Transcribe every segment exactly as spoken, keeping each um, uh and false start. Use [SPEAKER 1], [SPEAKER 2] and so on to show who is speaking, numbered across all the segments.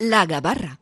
[SPEAKER 1] La Gabarra.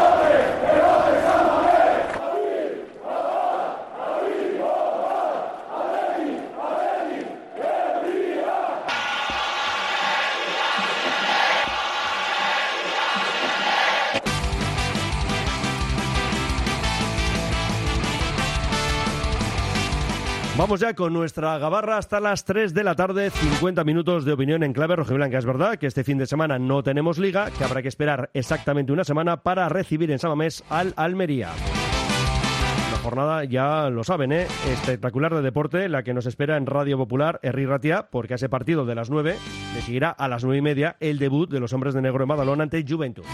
[SPEAKER 2] Vamos ya con nuestra gabarra hasta las tres de la tarde, cincuenta minutos de opinión en clave rojiblanca. Es verdad que este fin de semana no tenemos liga, que habrá que esperar exactamente una semana para recibir en San Mamés al Almería. La jornada, ya lo saben, ¿eh? espectacular de deporte, la que nos espera en Radio Popular, Herri Ratia, porque a ese partido de las nueve le seguirá a las nueve y media el debut de los hombres de negro en Badalona ante Juventud.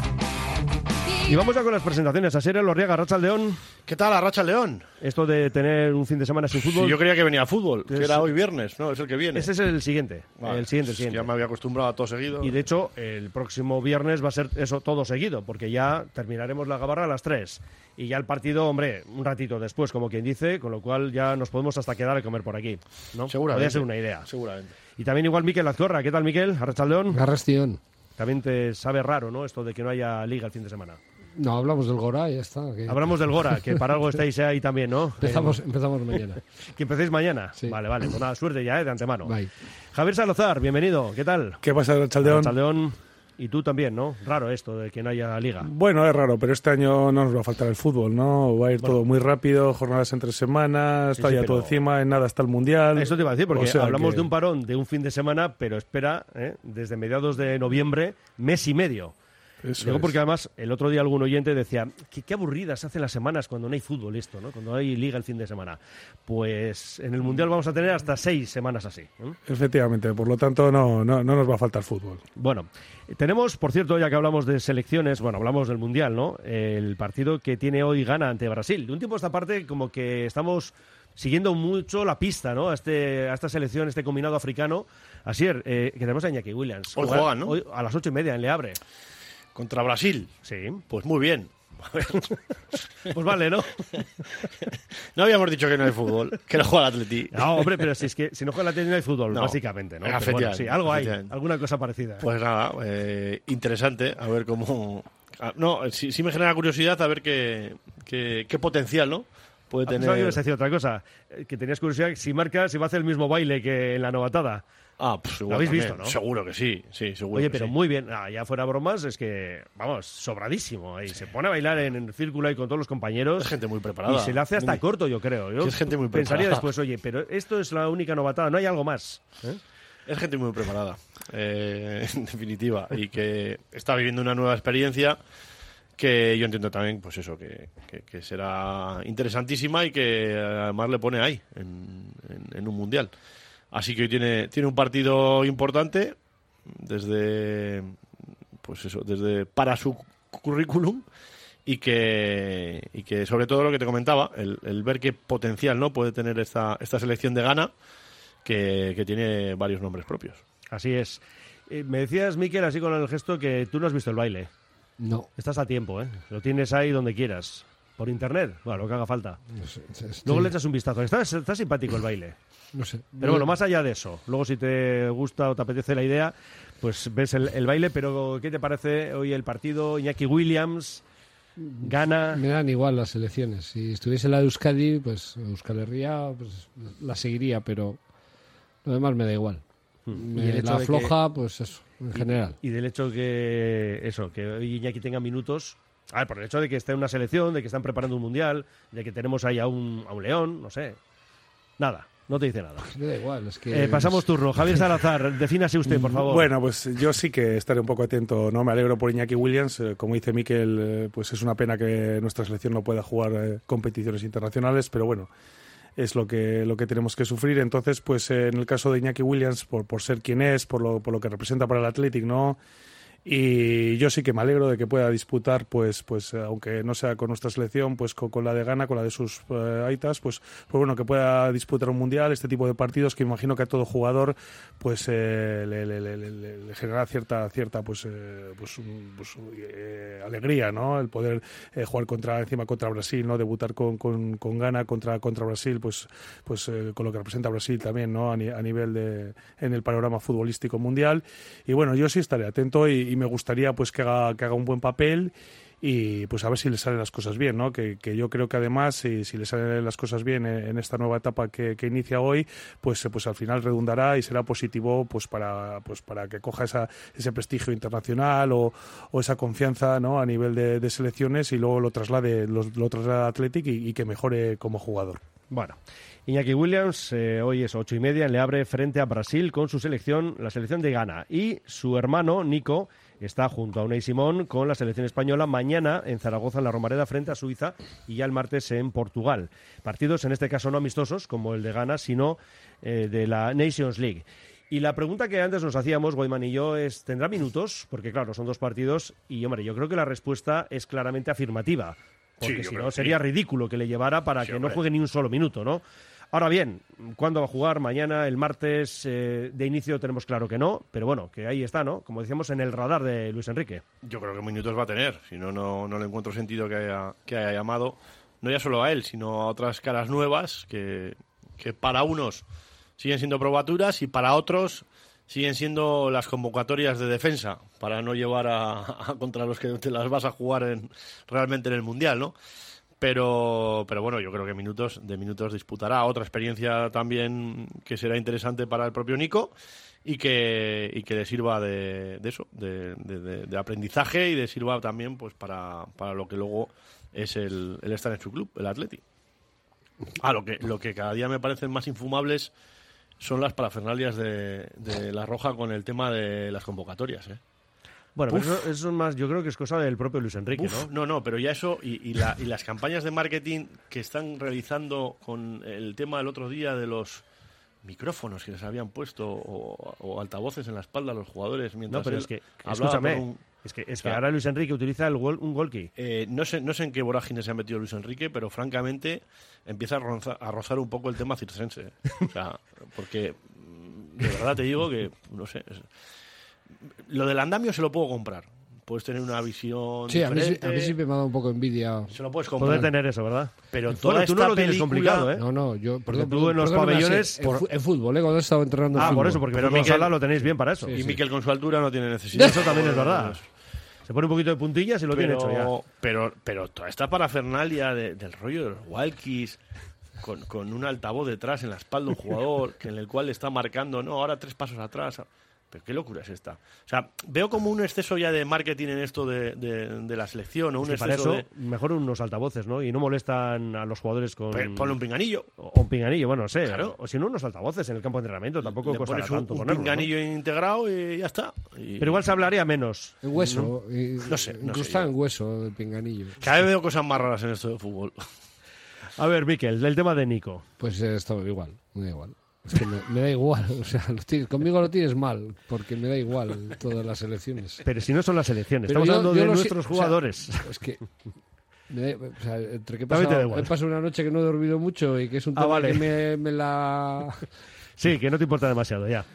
[SPEAKER 2] Y vamos ya con las presentaciones. Asier Elorriaga, Arratsaldeon.
[SPEAKER 3] ¿Qué tal, Arratsaldeon?
[SPEAKER 2] Esto de tener un fin de semana sin fútbol...
[SPEAKER 3] Sí, yo creía que venía fútbol, que
[SPEAKER 2] es...
[SPEAKER 3] era hoy viernes, ¿no? Es el que viene.
[SPEAKER 2] Ese es el siguiente, vale. el siguiente, el siguiente.
[SPEAKER 3] Ya me había acostumbrado a todo seguido.
[SPEAKER 2] Y de hecho, el próximo viernes va a ser eso todo seguido, porque ya terminaremos la gabarra a las tres. Y ya el partido, hombre, un ratito después, como quien dice, con lo cual ya nos podemos hasta quedar a comer por aquí, ¿no?
[SPEAKER 3] Seguramente.
[SPEAKER 2] Podría ser una idea.
[SPEAKER 3] Seguramente.
[SPEAKER 2] Y también igual Mikel Azcorra. ¿Qué tal, Mikel? Arratsaldeon.
[SPEAKER 4] Arratsaldeon.
[SPEAKER 2] También te sabe raro, ¿no? Esto de que no haya liga el fin de semana.
[SPEAKER 4] No, hablamos del Gora y ya está. Que...
[SPEAKER 2] Hablamos del Gora, que para algo estáis ahí también, ¿no?
[SPEAKER 4] Empezamos, eh, empezamos mañana.
[SPEAKER 2] ¿Que empecéis mañana?
[SPEAKER 4] Sí.
[SPEAKER 2] Vale, vale. Pues nada, suerte ya, ¿eh? De antemano.
[SPEAKER 4] Bye.
[SPEAKER 2] Javier Salazar, bienvenido. ¿Qué tal?
[SPEAKER 5] ¿Qué pasa, Arratsaldeon?
[SPEAKER 2] Arratsaldeon. Y tú también, ¿no? Raro esto de que no haya liga.
[SPEAKER 5] Bueno, es raro, pero este año no nos va a faltar el fútbol, ¿no? Va a ir bueno. todo muy rápido, jornadas entre semanas, está sí, sí, ya pero... todo encima, en nada está el Mundial.
[SPEAKER 2] Eso te iba a decir, porque
[SPEAKER 5] o sea
[SPEAKER 2] hablamos
[SPEAKER 5] que...
[SPEAKER 2] de un parón de un fin de semana, pero espera, ¿eh? desde mediados de noviembre, mes y medio.
[SPEAKER 5] Eso
[SPEAKER 2] Digo
[SPEAKER 5] es.
[SPEAKER 2] porque además el otro día algún oyente decía qué, qué aburridas se hacen las semanas cuando no hay fútbol esto, ¿no? Cuando hay liga el fin de semana. Pues en el Mundial vamos a tener hasta seis semanas así, ¿eh?
[SPEAKER 5] Efectivamente, por lo tanto no, no, no nos va a faltar fútbol.
[SPEAKER 2] Bueno, tenemos, por cierto, ya que hablamos de selecciones, bueno, hablamos del Mundial, ¿no? El partido que tiene hoy Ghana ante Brasil. De un tiempo a esta parte como que estamos siguiendo mucho la pista, ¿no? A, este, a esta selección, este combinado africano. Asier, eh, que tenemos a Iñaki Williams.
[SPEAKER 3] Hoy juegan, ¿no?
[SPEAKER 2] Hoy a las ocho y media en Le Havre.
[SPEAKER 3] ¿Contra Brasil?
[SPEAKER 2] Sí.
[SPEAKER 3] Pues muy bien.
[SPEAKER 2] Pues vale, ¿no?
[SPEAKER 3] No habíamos dicho que no hay fútbol, que no juega el Atleti.
[SPEAKER 2] No, hombre, pero si es que si no juega el Atleti no hay fútbol, no, básicamente, ¿no? Pero bueno, sí, algo hay, alguna cosa parecida.
[SPEAKER 3] Pues nada, eh, interesante, a ver cómo... No, sí, sí me genera curiosidad a ver qué, qué, qué potencial, ¿no? Puede tener...
[SPEAKER 2] No, yo les decía otra cosa, que tenías curiosidad si marca, si va a hacer el mismo baile que en la novatada.
[SPEAKER 3] Ah, pues igual
[SPEAKER 2] lo habéis
[SPEAKER 3] también.
[SPEAKER 2] visto, ¿no?
[SPEAKER 3] Seguro que sí, sí, seguro.
[SPEAKER 2] Oye,
[SPEAKER 3] que
[SPEAKER 2] pero
[SPEAKER 3] sí.
[SPEAKER 2] muy bien, ah, ya fuera bromas, es que, vamos, sobradísimo. Ahí. Sí. Se pone a bailar en el círculo ahí con todos los compañeros.
[SPEAKER 3] Es gente muy preparada.
[SPEAKER 2] Y se le hace hasta muy... corto, yo creo. Yo
[SPEAKER 3] es gente muy preparada.
[SPEAKER 2] Pensaría después, oye, pero esto es la única novatada, no hay algo más. ¿Eh?
[SPEAKER 3] Es gente muy preparada, eh, en definitiva, y que está viviendo una nueva experiencia que yo entiendo también, pues eso, que, que, que será interesantísima y que además le pone ahí, en, en, en un mundial. Así que hoy tiene, tiene un partido importante desde, pues eso, desde para su currículum y que, y que sobre todo lo que te comentaba, el, el ver qué potencial no puede tener esta, esta selección de Ghana, que, que tiene varios nombres propios.
[SPEAKER 2] Así es. Eh, me decías, Mikel, así con el gesto, que tú no has visto el baile.
[SPEAKER 4] No.
[SPEAKER 2] Estás a tiempo, ¿eh? Lo tienes ahí donde quieras. ¿Por internet? Bueno, lo que haga falta.
[SPEAKER 4] No sé, estoy...
[SPEAKER 2] Luego le echas un vistazo. Está, está simpático el baile.
[SPEAKER 4] No sé.
[SPEAKER 2] Pero bueno, más allá de eso, luego si te gusta o te apetece la idea, pues ves el, el baile, pero ¿qué te parece hoy el partido? Iñaki Williams, Ghana...
[SPEAKER 4] Me dan igual las elecciones. Si estuviese la de Euskadi, pues Euskal Herria, pues la seguiría, pero lo demás me da igual.
[SPEAKER 2] Hmm.
[SPEAKER 4] Me,
[SPEAKER 2] ¿Y el hecho
[SPEAKER 4] la
[SPEAKER 2] de
[SPEAKER 4] floja,
[SPEAKER 2] que...
[SPEAKER 4] pues eso, en general.
[SPEAKER 2] Y, y del hecho que eso, que hoy Iñaki tenga minutos... A ver, por el hecho de que esté en una selección, de que están preparando un mundial, de que tenemos ahí a un, a un león, no sé. Nada. No te dice nada.
[SPEAKER 4] Me da igual, es que...
[SPEAKER 2] Eh, pasamos turno. Javier Salazar, defínase usted, por favor.
[SPEAKER 5] Bueno, pues yo sí que estaré un poco atento, ¿no? Me alegro por Iñaki Williams. Eh, como dice Mikel, eh, pues es una pena que nuestra selección no pueda jugar eh, competiciones internacionales, pero bueno, es lo que lo que tenemos que sufrir. Entonces, pues eh, en el caso de Iñaki Williams, por, por ser quien es, por lo, por lo que representa para el Athletic, ¿no? Y yo sí que me alegro de que pueda disputar, pues, pues aunque no sea con nuestra selección, pues con, con la de Ghana, con la de sus uh, aitas, pues, pues bueno, que pueda disputar un mundial, este tipo de partidos que imagino que a todo jugador, pues eh, le, le, le, le, le genera cierta, cierta, pues, eh, pues, pues eh, alegría, ¿no? El poder eh, jugar contra, encima contra Brasil, ¿no? Debutar con, con, con Ghana contra, contra Brasil, pues, pues eh, con lo que representa Brasil también, ¿no? A, ni, a nivel de, en el panorama futbolístico mundial. Y bueno, yo sí estaré atento y y me gustaría pues que haga, que haga un buen papel y pues a ver si le salen las cosas bien, ¿no? Que, que yo creo que además si, si le salen las cosas bien en, en esta nueva etapa que, que inicia hoy, pues, pues al final redundará y será positivo pues para pues para que coja esa, ese prestigio internacional o, o esa confianza, ¿no? A nivel de, de selecciones y luego lo traslade lo, lo traslade a Athletic y, y que mejore como jugador.
[SPEAKER 2] Bueno, Iñaki Williams eh, hoy es ocho y media, le abre frente a Brasil con su selección, la selección de Ghana, y su hermano Nico está junto a Unai Simón con la selección española mañana en Zaragoza, en la Romareda, frente a Suiza, y ya el martes en Portugal. Partidos, en este caso, no amistosos, como el de Ghana, sino eh, de la Nations League. Y la pregunta que antes nos hacíamos, Guayman y yo, es, ¿tendrá minutos? Porque, claro, son dos partidos y, hombre, yo creo que la respuesta es claramente afirmativa. Porque
[SPEAKER 3] sí,
[SPEAKER 2] si no, sería sí. ridículo que le llevara para sí, que hombre. no juegue ni un solo minuto, ¿no? Ahora bien, ¿cuándo va a jugar? Mañana, el martes, eh, de inicio tenemos claro que no, pero bueno, que ahí está, ¿no? Como decíamos, en el radar de Luis Enrique.
[SPEAKER 3] Yo creo que minutos va a tener, si no, no, no le encuentro sentido que haya, que haya llamado, no ya solo a él, sino a otras caras nuevas que, que para unos siguen siendo probaturas y para otros siguen siendo las convocatorias de defensa, para no llevar a, a contra los que te las vas a jugar en, realmente en el Mundial, ¿no? Pero, pero bueno, yo creo que minutos de minutos disputará. Otra experiencia también que será interesante para el propio Nico y que, y que le sirva de, de eso, de, de, de aprendizaje y de sirva también pues para, para lo que luego es el, el estar en su club, el Athletic. Ah, lo que, lo que cada día me parecen más infumables son las parafernalias de, de La Roja con el tema de las convocatorias, ¿eh?
[SPEAKER 2] Bueno, pero eso, eso es más, yo creo que es cosa del propio Luis Enrique,
[SPEAKER 3] Uf,
[SPEAKER 2] ¿no?
[SPEAKER 3] No, no, pero ya eso y, y, la, y las campañas de marketing que están realizando con el tema del otro día de los micrófonos que les habían puesto o, o altavoces en la espalda a los jugadores mientras
[SPEAKER 2] no, pero
[SPEAKER 3] él
[SPEAKER 2] es que,
[SPEAKER 3] hablaba
[SPEAKER 2] escúchame,
[SPEAKER 3] por un...
[SPEAKER 2] es que, es que
[SPEAKER 3] o sea,
[SPEAKER 2] ahora Luis Enrique utiliza el gol, un golki.
[SPEAKER 3] Eh, no sé, no sé en qué vorágine se ha metido Luis Enrique, pero francamente empieza a rozar, a rozar un poco el tema circense. O sea, porque de verdad te digo que, no sé, es... lo del andamio se lo puedo comprar. Puedes tener una visión
[SPEAKER 4] sí,
[SPEAKER 3] diferente.
[SPEAKER 4] A mí, a mí siempre me ha dado un poco de envidia.
[SPEAKER 3] Se lo puedes comprar.
[SPEAKER 2] Poder tener eso, ¿verdad?
[SPEAKER 3] Pero toda
[SPEAKER 2] bueno, tú
[SPEAKER 3] esta
[SPEAKER 2] no lo tienes
[SPEAKER 3] película...
[SPEAKER 2] complicado, ¿eh?
[SPEAKER 4] No, no, yo... Perdón,
[SPEAKER 2] tú en los pabellones...
[SPEAKER 4] En, por... en fútbol, ¿eh? Cuando he estado entrenando en
[SPEAKER 2] Ah,
[SPEAKER 4] fútbol.
[SPEAKER 2] por eso, porque
[SPEAKER 3] pero
[SPEAKER 2] en
[SPEAKER 3] Miquel...
[SPEAKER 2] sala lo tenéis bien para eso.
[SPEAKER 3] Sí, y
[SPEAKER 2] sí.
[SPEAKER 3] Miquel con su altura no tiene necesidad.
[SPEAKER 2] Eso también es verdad. Se pone un poquito de puntillas y lo
[SPEAKER 3] pero,
[SPEAKER 2] tiene hecho ya.
[SPEAKER 3] Pero, pero toda esta parafernalia de, del rollo de los walkies... Con, con un altavoz detrás en la espalda un jugador que en el cual le está marcando, no, ahora tres pasos atrás... Pero qué locura es esta. O sea, veo como un exceso ya de marketing en esto de, de, de la selección. O un
[SPEAKER 2] sí,
[SPEAKER 3] exceso
[SPEAKER 2] para eso,
[SPEAKER 3] de...
[SPEAKER 2] mejor unos altavoces, ¿no? Y no molestan a los jugadores con...
[SPEAKER 3] Pues ponle un pinganillo.
[SPEAKER 2] O un pinganillo, bueno, no sé. Claro. O si no, unos altavoces en el campo de entrenamiento. Tampoco
[SPEAKER 3] le
[SPEAKER 2] costará
[SPEAKER 3] pones un,
[SPEAKER 2] tanto
[SPEAKER 3] un
[SPEAKER 2] ponerlo,
[SPEAKER 3] pinganillo
[SPEAKER 2] ¿no?
[SPEAKER 3] integrado y ya está. Y...
[SPEAKER 2] Pero igual se hablaría menos.
[SPEAKER 4] En hueso.
[SPEAKER 3] No,
[SPEAKER 4] y,
[SPEAKER 3] no sé. No
[SPEAKER 4] incluso
[SPEAKER 3] sé
[SPEAKER 4] está en hueso el pinganillo.
[SPEAKER 3] Cada vez veo cosas más raras en esto de fútbol.
[SPEAKER 2] A ver, Miquel, el tema de Nico.
[SPEAKER 4] Pues eh, está igual, me da igual. Es que me, me da igual, o sea, lo tienes, conmigo lo tienes mal, porque me da igual todas las elecciones.
[SPEAKER 2] Pero si no son las elecciones,
[SPEAKER 4] Pero
[SPEAKER 2] estamos
[SPEAKER 4] yo,
[SPEAKER 2] hablando
[SPEAKER 4] yo
[SPEAKER 2] de
[SPEAKER 4] lo
[SPEAKER 2] nuestros
[SPEAKER 4] si,
[SPEAKER 2] jugadores.
[SPEAKER 4] O sea, es que, me da, o sea, entre que he pasado, he pasado una noche que no he dormido mucho y que es un tema ah, vale. que me, me la...
[SPEAKER 2] Sí, que no te importa demasiado, ya.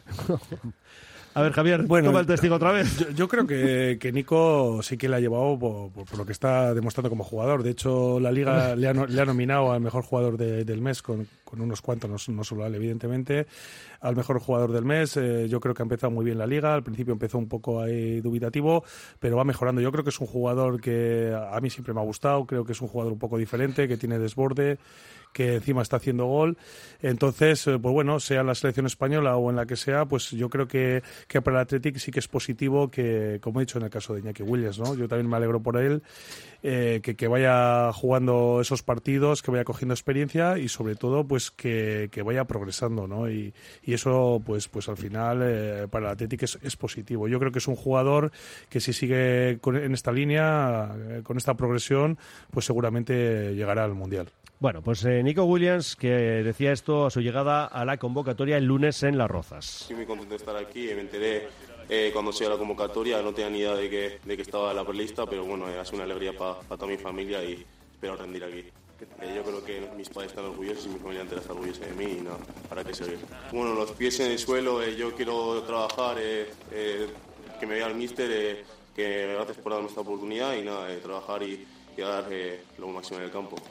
[SPEAKER 2] A ver, Javier, bueno, toma el testigo otra vez.
[SPEAKER 5] Yo, yo creo que, que Nico sí que le ha llevado por, por, por lo que está demostrando como jugador. De hecho, la Liga le ha, le ha nominado al mejor jugador de, del mes con, con unos cuantos, no, no solo a él, evidentemente, al mejor jugador del mes. Eh, yo creo que ha empezado muy bien la Liga. Al principio empezó un poco ahí dubitativo, pero va mejorando. Yo creo que es un jugador que a mí siempre me ha gustado. Creo que es un jugador un poco diferente, que tiene desborde, que encima está haciendo gol. Entonces, pues bueno, sea en la selección española o en la que sea, pues yo creo que, que para el Athletic sí que es positivo que, como he dicho en el caso de Iñaki Williams, ¿no? Yo también me alegro por él, eh, que, que vaya jugando esos partidos, que vaya cogiendo experiencia y sobre todo pues que, que vaya progresando, ¿no? Y, y eso pues pues al final eh, para el Athletic es, es positivo. Yo creo que es un jugador que si sigue con, en esta línea, eh, con esta progresión, pues seguramente llegará al Mundial.
[SPEAKER 2] Bueno, pues eh, Nico Williams, que decía esto a su llegada a la convocatoria el lunes en Las Rozas.
[SPEAKER 1] Estoy muy contento de estar aquí, me enteré eh, cuando se dio la convocatoria, no tenía ni idea de que, de que estaba en la prelista, pero bueno, ha sido una alegría para pa toda mi familia y espero rendir aquí. Eh, yo creo que mis padres están orgullosos y mi familia entera está orgullosa de mí y nada, para qué seguir. Bueno, los pies en el suelo, eh, yo quiero trabajar, eh, eh, que me vea el míster, eh, que gracias por darme esta oportunidad y nada, eh, trabajar y, y dar eh, lo máximo en el campo.
[SPEAKER 2] Pues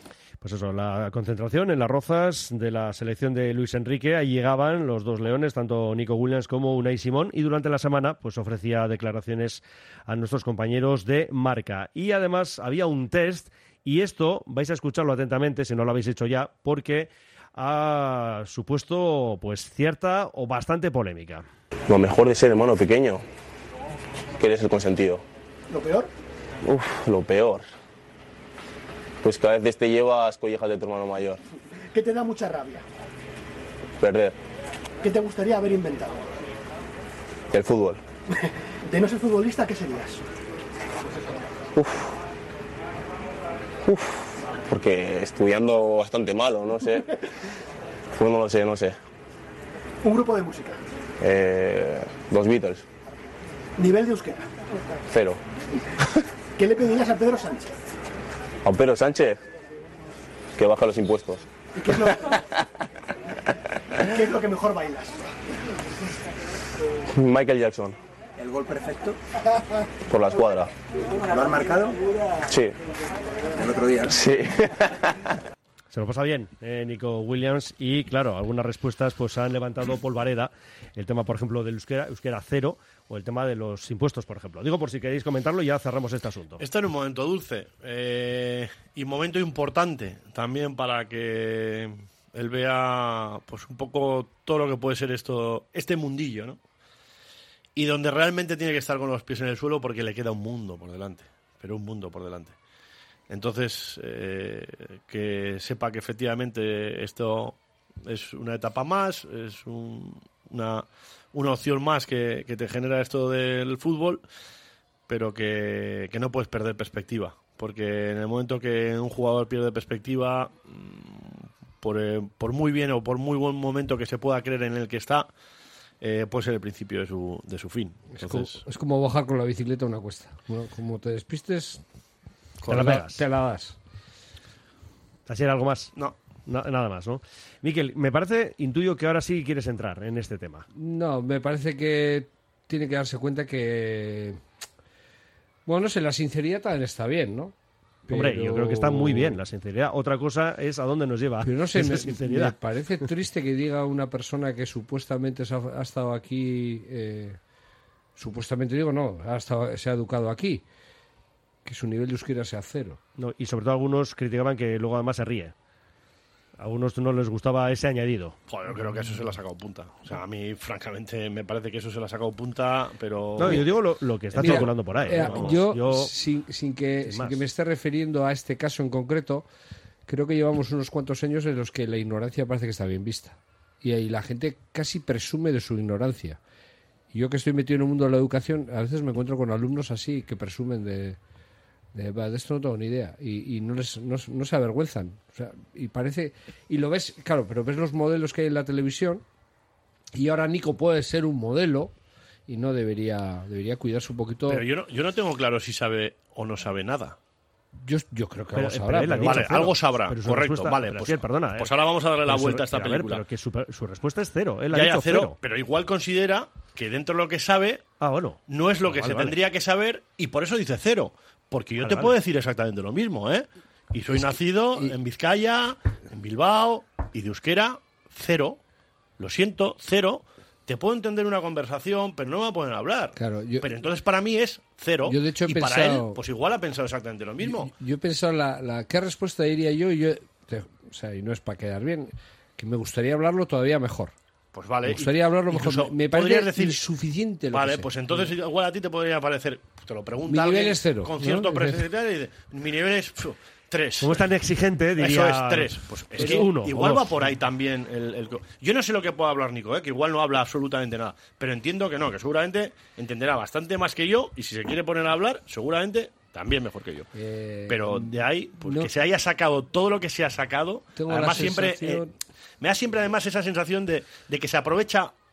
[SPEAKER 2] pues eso, la concentración en Las Rozas de la selección de Luis Enrique. Ahí llegaban los dos leones, tanto Nico Williams como Unai Simón, y durante la semana pues ofrecía declaraciones a nuestros compañeros de Marca. Y además había un test, y esto vais a escucharlo atentamente si no lo habéis hecho ya, porque ha supuesto pues cierta o bastante polémica.
[SPEAKER 1] Lo mejor de ser hermano pequeño, que eres el consentido.
[SPEAKER 6] ¿Lo peor?
[SPEAKER 1] Uf, lo peor. Pues que a veces te llevas collejas de tu hermano mayor.
[SPEAKER 6] ¿Qué te da mucha rabia?
[SPEAKER 1] Perder.
[SPEAKER 6] ¿Qué te gustaría haber inventado?
[SPEAKER 1] El fútbol.
[SPEAKER 6] De no ser futbolista, ¿qué serías?
[SPEAKER 1] Uf. Uf. Porque estudiando bastante malo, no sé. Pues no lo sé, no sé.
[SPEAKER 6] Un grupo de música.
[SPEAKER 1] Eh, los Beatles.
[SPEAKER 6] Nivel de euskera.
[SPEAKER 1] Cero.
[SPEAKER 6] ¿Qué le pedirías a Pedro Sánchez?
[SPEAKER 1] A Pedro Sánchez, que baja los impuestos.
[SPEAKER 6] ¿Y qué es lo, ¿qué es lo que mejor bailas?
[SPEAKER 1] Michael Jackson.
[SPEAKER 6] ¿El gol perfecto?
[SPEAKER 1] Por la escuadra.
[SPEAKER 6] ¿Lo has marcado?
[SPEAKER 1] Sí.
[SPEAKER 6] El otro día.
[SPEAKER 1] Sí.
[SPEAKER 2] Se lo pasa bien, eh, Nico Williams, y claro, algunas respuestas pues han levantado polvareda. El tema, por ejemplo, del euskera, euskera cero, o el tema de los impuestos, por ejemplo. Digo por si queréis comentarlo y ya cerramos este asunto.
[SPEAKER 3] Está en un momento dulce eh, y momento importante también para que él vea pues un poco todo lo que puede ser esto, este mundillo, ¿no? Y donde realmente tiene que estar con los pies en el suelo porque le queda un mundo por delante, pero un mundo por delante. Entonces, eh, que sepa que efectivamente esto es una etapa más, es un, una, una opción más que, que te genera esto del fútbol, pero que, que no puedes perder perspectiva. Porque en el momento que un jugador pierde perspectiva, por, eh, por muy bien o por muy buen momento que se pueda creer en el que está, eh, puede ser el principio de su, de su fin. Entonces,
[SPEAKER 4] es, como, es como bajar con la bicicleta una cuesta. Bueno, como te despistes...
[SPEAKER 2] Te la pegas.
[SPEAKER 4] Te la das.
[SPEAKER 2] ¿Así era algo más?
[SPEAKER 3] No.
[SPEAKER 2] Na- nada más, ¿no? Miquel, me parece, intuyo que ahora sí quieres entrar en este tema.
[SPEAKER 4] No, me parece que tiene que darse cuenta que... Bueno, no sé, la sinceridad también está bien, ¿no? Pero...
[SPEAKER 2] Hombre, yo creo que está muy bien la sinceridad. Otra cosa es a dónde nos lleva
[SPEAKER 4] Pero no sé,
[SPEAKER 2] esa
[SPEAKER 4] me,
[SPEAKER 2] sinceridad.
[SPEAKER 4] me parece triste que diga una persona que supuestamente se ha, ha estado aquí... Eh, supuestamente digo, no, ha estado, se ha educado aquí. Que su nivel de euskera sea cero.
[SPEAKER 2] No, y sobre todo algunos criticaban que luego además se ríe. A algunos no les gustaba ese añadido.
[SPEAKER 3] Joder, yo creo que eso se lo ha sacado punta. O sea, a mí, francamente, me parece que eso se lo ha sacado punta, pero...
[SPEAKER 2] No, yo digo lo, lo que está
[SPEAKER 4] Mira,
[SPEAKER 2] circulando por ahí.
[SPEAKER 4] eh,
[SPEAKER 2] Vamos,
[SPEAKER 4] yo,
[SPEAKER 2] yo-
[SPEAKER 4] sin, sin que,
[SPEAKER 2] sin
[SPEAKER 4] sin
[SPEAKER 2] más.
[SPEAKER 4] que me esté refiriendo a este caso en concreto, creo que llevamos unos cuantos años en los que la ignorancia parece que está bien vista. Y ahí la gente casi presume de su ignorancia. Y yo que estoy metido en el mundo de la educación, a veces me encuentro con alumnos así que presumen de... De, "Va, de esto no tengo ni idea", y, y no, les, no, no se avergüenzan, o sea, y parece, y lo ves, claro, pero ves los modelos que hay en la televisión, y ahora Nico puede ser un modelo y no debería debería cuidarse un poquito.
[SPEAKER 3] Pero yo no, yo no tengo claro si sabe o no sabe nada.
[SPEAKER 4] Yo, yo creo que
[SPEAKER 2] Pero-
[SPEAKER 4] algo
[SPEAKER 2] pero
[SPEAKER 4] sabrá,
[SPEAKER 2] él ha
[SPEAKER 4] pero
[SPEAKER 2] dicho
[SPEAKER 3] Vale,
[SPEAKER 2] cero.
[SPEAKER 3] algo sabrá,
[SPEAKER 2] Pero su
[SPEAKER 3] correcto,
[SPEAKER 2] respuesta-
[SPEAKER 3] vale,
[SPEAKER 2] pero
[SPEAKER 3] pues,
[SPEAKER 2] sí, perdona,
[SPEAKER 3] pues
[SPEAKER 2] eh.
[SPEAKER 3] ahora vamos a darle la
[SPEAKER 2] Pero su-
[SPEAKER 3] vuelta a esta
[SPEAKER 2] pero a ver,
[SPEAKER 3] película.
[SPEAKER 2] pero que su, su respuesta es cero. Él ha
[SPEAKER 3] Ya, ya,
[SPEAKER 2] dicho
[SPEAKER 3] cero,
[SPEAKER 2] cero.
[SPEAKER 3] pero igual considera que dentro de lo que sabe
[SPEAKER 2] Ah, bueno.
[SPEAKER 3] no es lo
[SPEAKER 2] Ah,
[SPEAKER 3] que
[SPEAKER 2] vale,
[SPEAKER 3] se
[SPEAKER 2] vale.
[SPEAKER 3] tendría que saber y por eso dice cero. Porque yo
[SPEAKER 2] Vale,
[SPEAKER 3] te
[SPEAKER 2] vale.
[SPEAKER 3] puedo decir exactamente lo mismo, ¿eh? Y soy nacido en Vizcaya, en Bilbao, y de euskera, cero. Lo siento, cero. Te puedo entender una conversación, pero no me va a poner a hablar.
[SPEAKER 4] Claro, yo-
[SPEAKER 3] pero entonces para mí es cero.
[SPEAKER 4] Yo, de hecho, he
[SPEAKER 3] y para
[SPEAKER 4] pensado-
[SPEAKER 3] él, pues igual ha pensado exactamente lo mismo.
[SPEAKER 4] Yo, yo he pensado la, la qué respuesta diría yo, y yo te- o sea, y no es para quedar bien, que me gustaría hablarlo todavía mejor.
[SPEAKER 3] Pues vale.
[SPEAKER 4] Me gustaría hablarlo mejor.
[SPEAKER 3] Incluso
[SPEAKER 4] Me
[SPEAKER 3] podrías
[SPEAKER 4] parece
[SPEAKER 3] decir,
[SPEAKER 4] insuficiente lo
[SPEAKER 3] vale,
[SPEAKER 4] que sé.
[SPEAKER 3] pues entonces igual a ti te podría parecer, te lo pregunta
[SPEAKER 4] Mi nivel
[SPEAKER 3] alguien
[SPEAKER 4] es cero,
[SPEAKER 3] con
[SPEAKER 4] ¿no?
[SPEAKER 3] cierto
[SPEAKER 4] Es
[SPEAKER 3] precio y
[SPEAKER 4] decir-
[SPEAKER 3] tal, y dice, mi nivel es pf, tres.
[SPEAKER 2] Como es tan exigente, diría...
[SPEAKER 3] Eso es tres. Pues es
[SPEAKER 2] es
[SPEAKER 3] que
[SPEAKER 2] uno o
[SPEAKER 3] igual
[SPEAKER 2] dos.
[SPEAKER 3] va por ahí también el, el- Yo no sé lo que pueda hablar Nico, ¿eh? Que igual no habla absolutamente nada. Pero entiendo que no, que seguramente entenderá bastante más que yo y si se quiere poner a hablar, seguramente también mejor que yo.
[SPEAKER 4] Eh,
[SPEAKER 3] Pero de ahí, pues
[SPEAKER 4] no-
[SPEAKER 3] que se haya sacado todo lo que se ha sacado,
[SPEAKER 4] Tengo
[SPEAKER 3] además
[SPEAKER 4] la
[SPEAKER 3] siempre...
[SPEAKER 4] sensación-
[SPEAKER 3] eh, me da siempre además esa sensación de, de que se aprovecha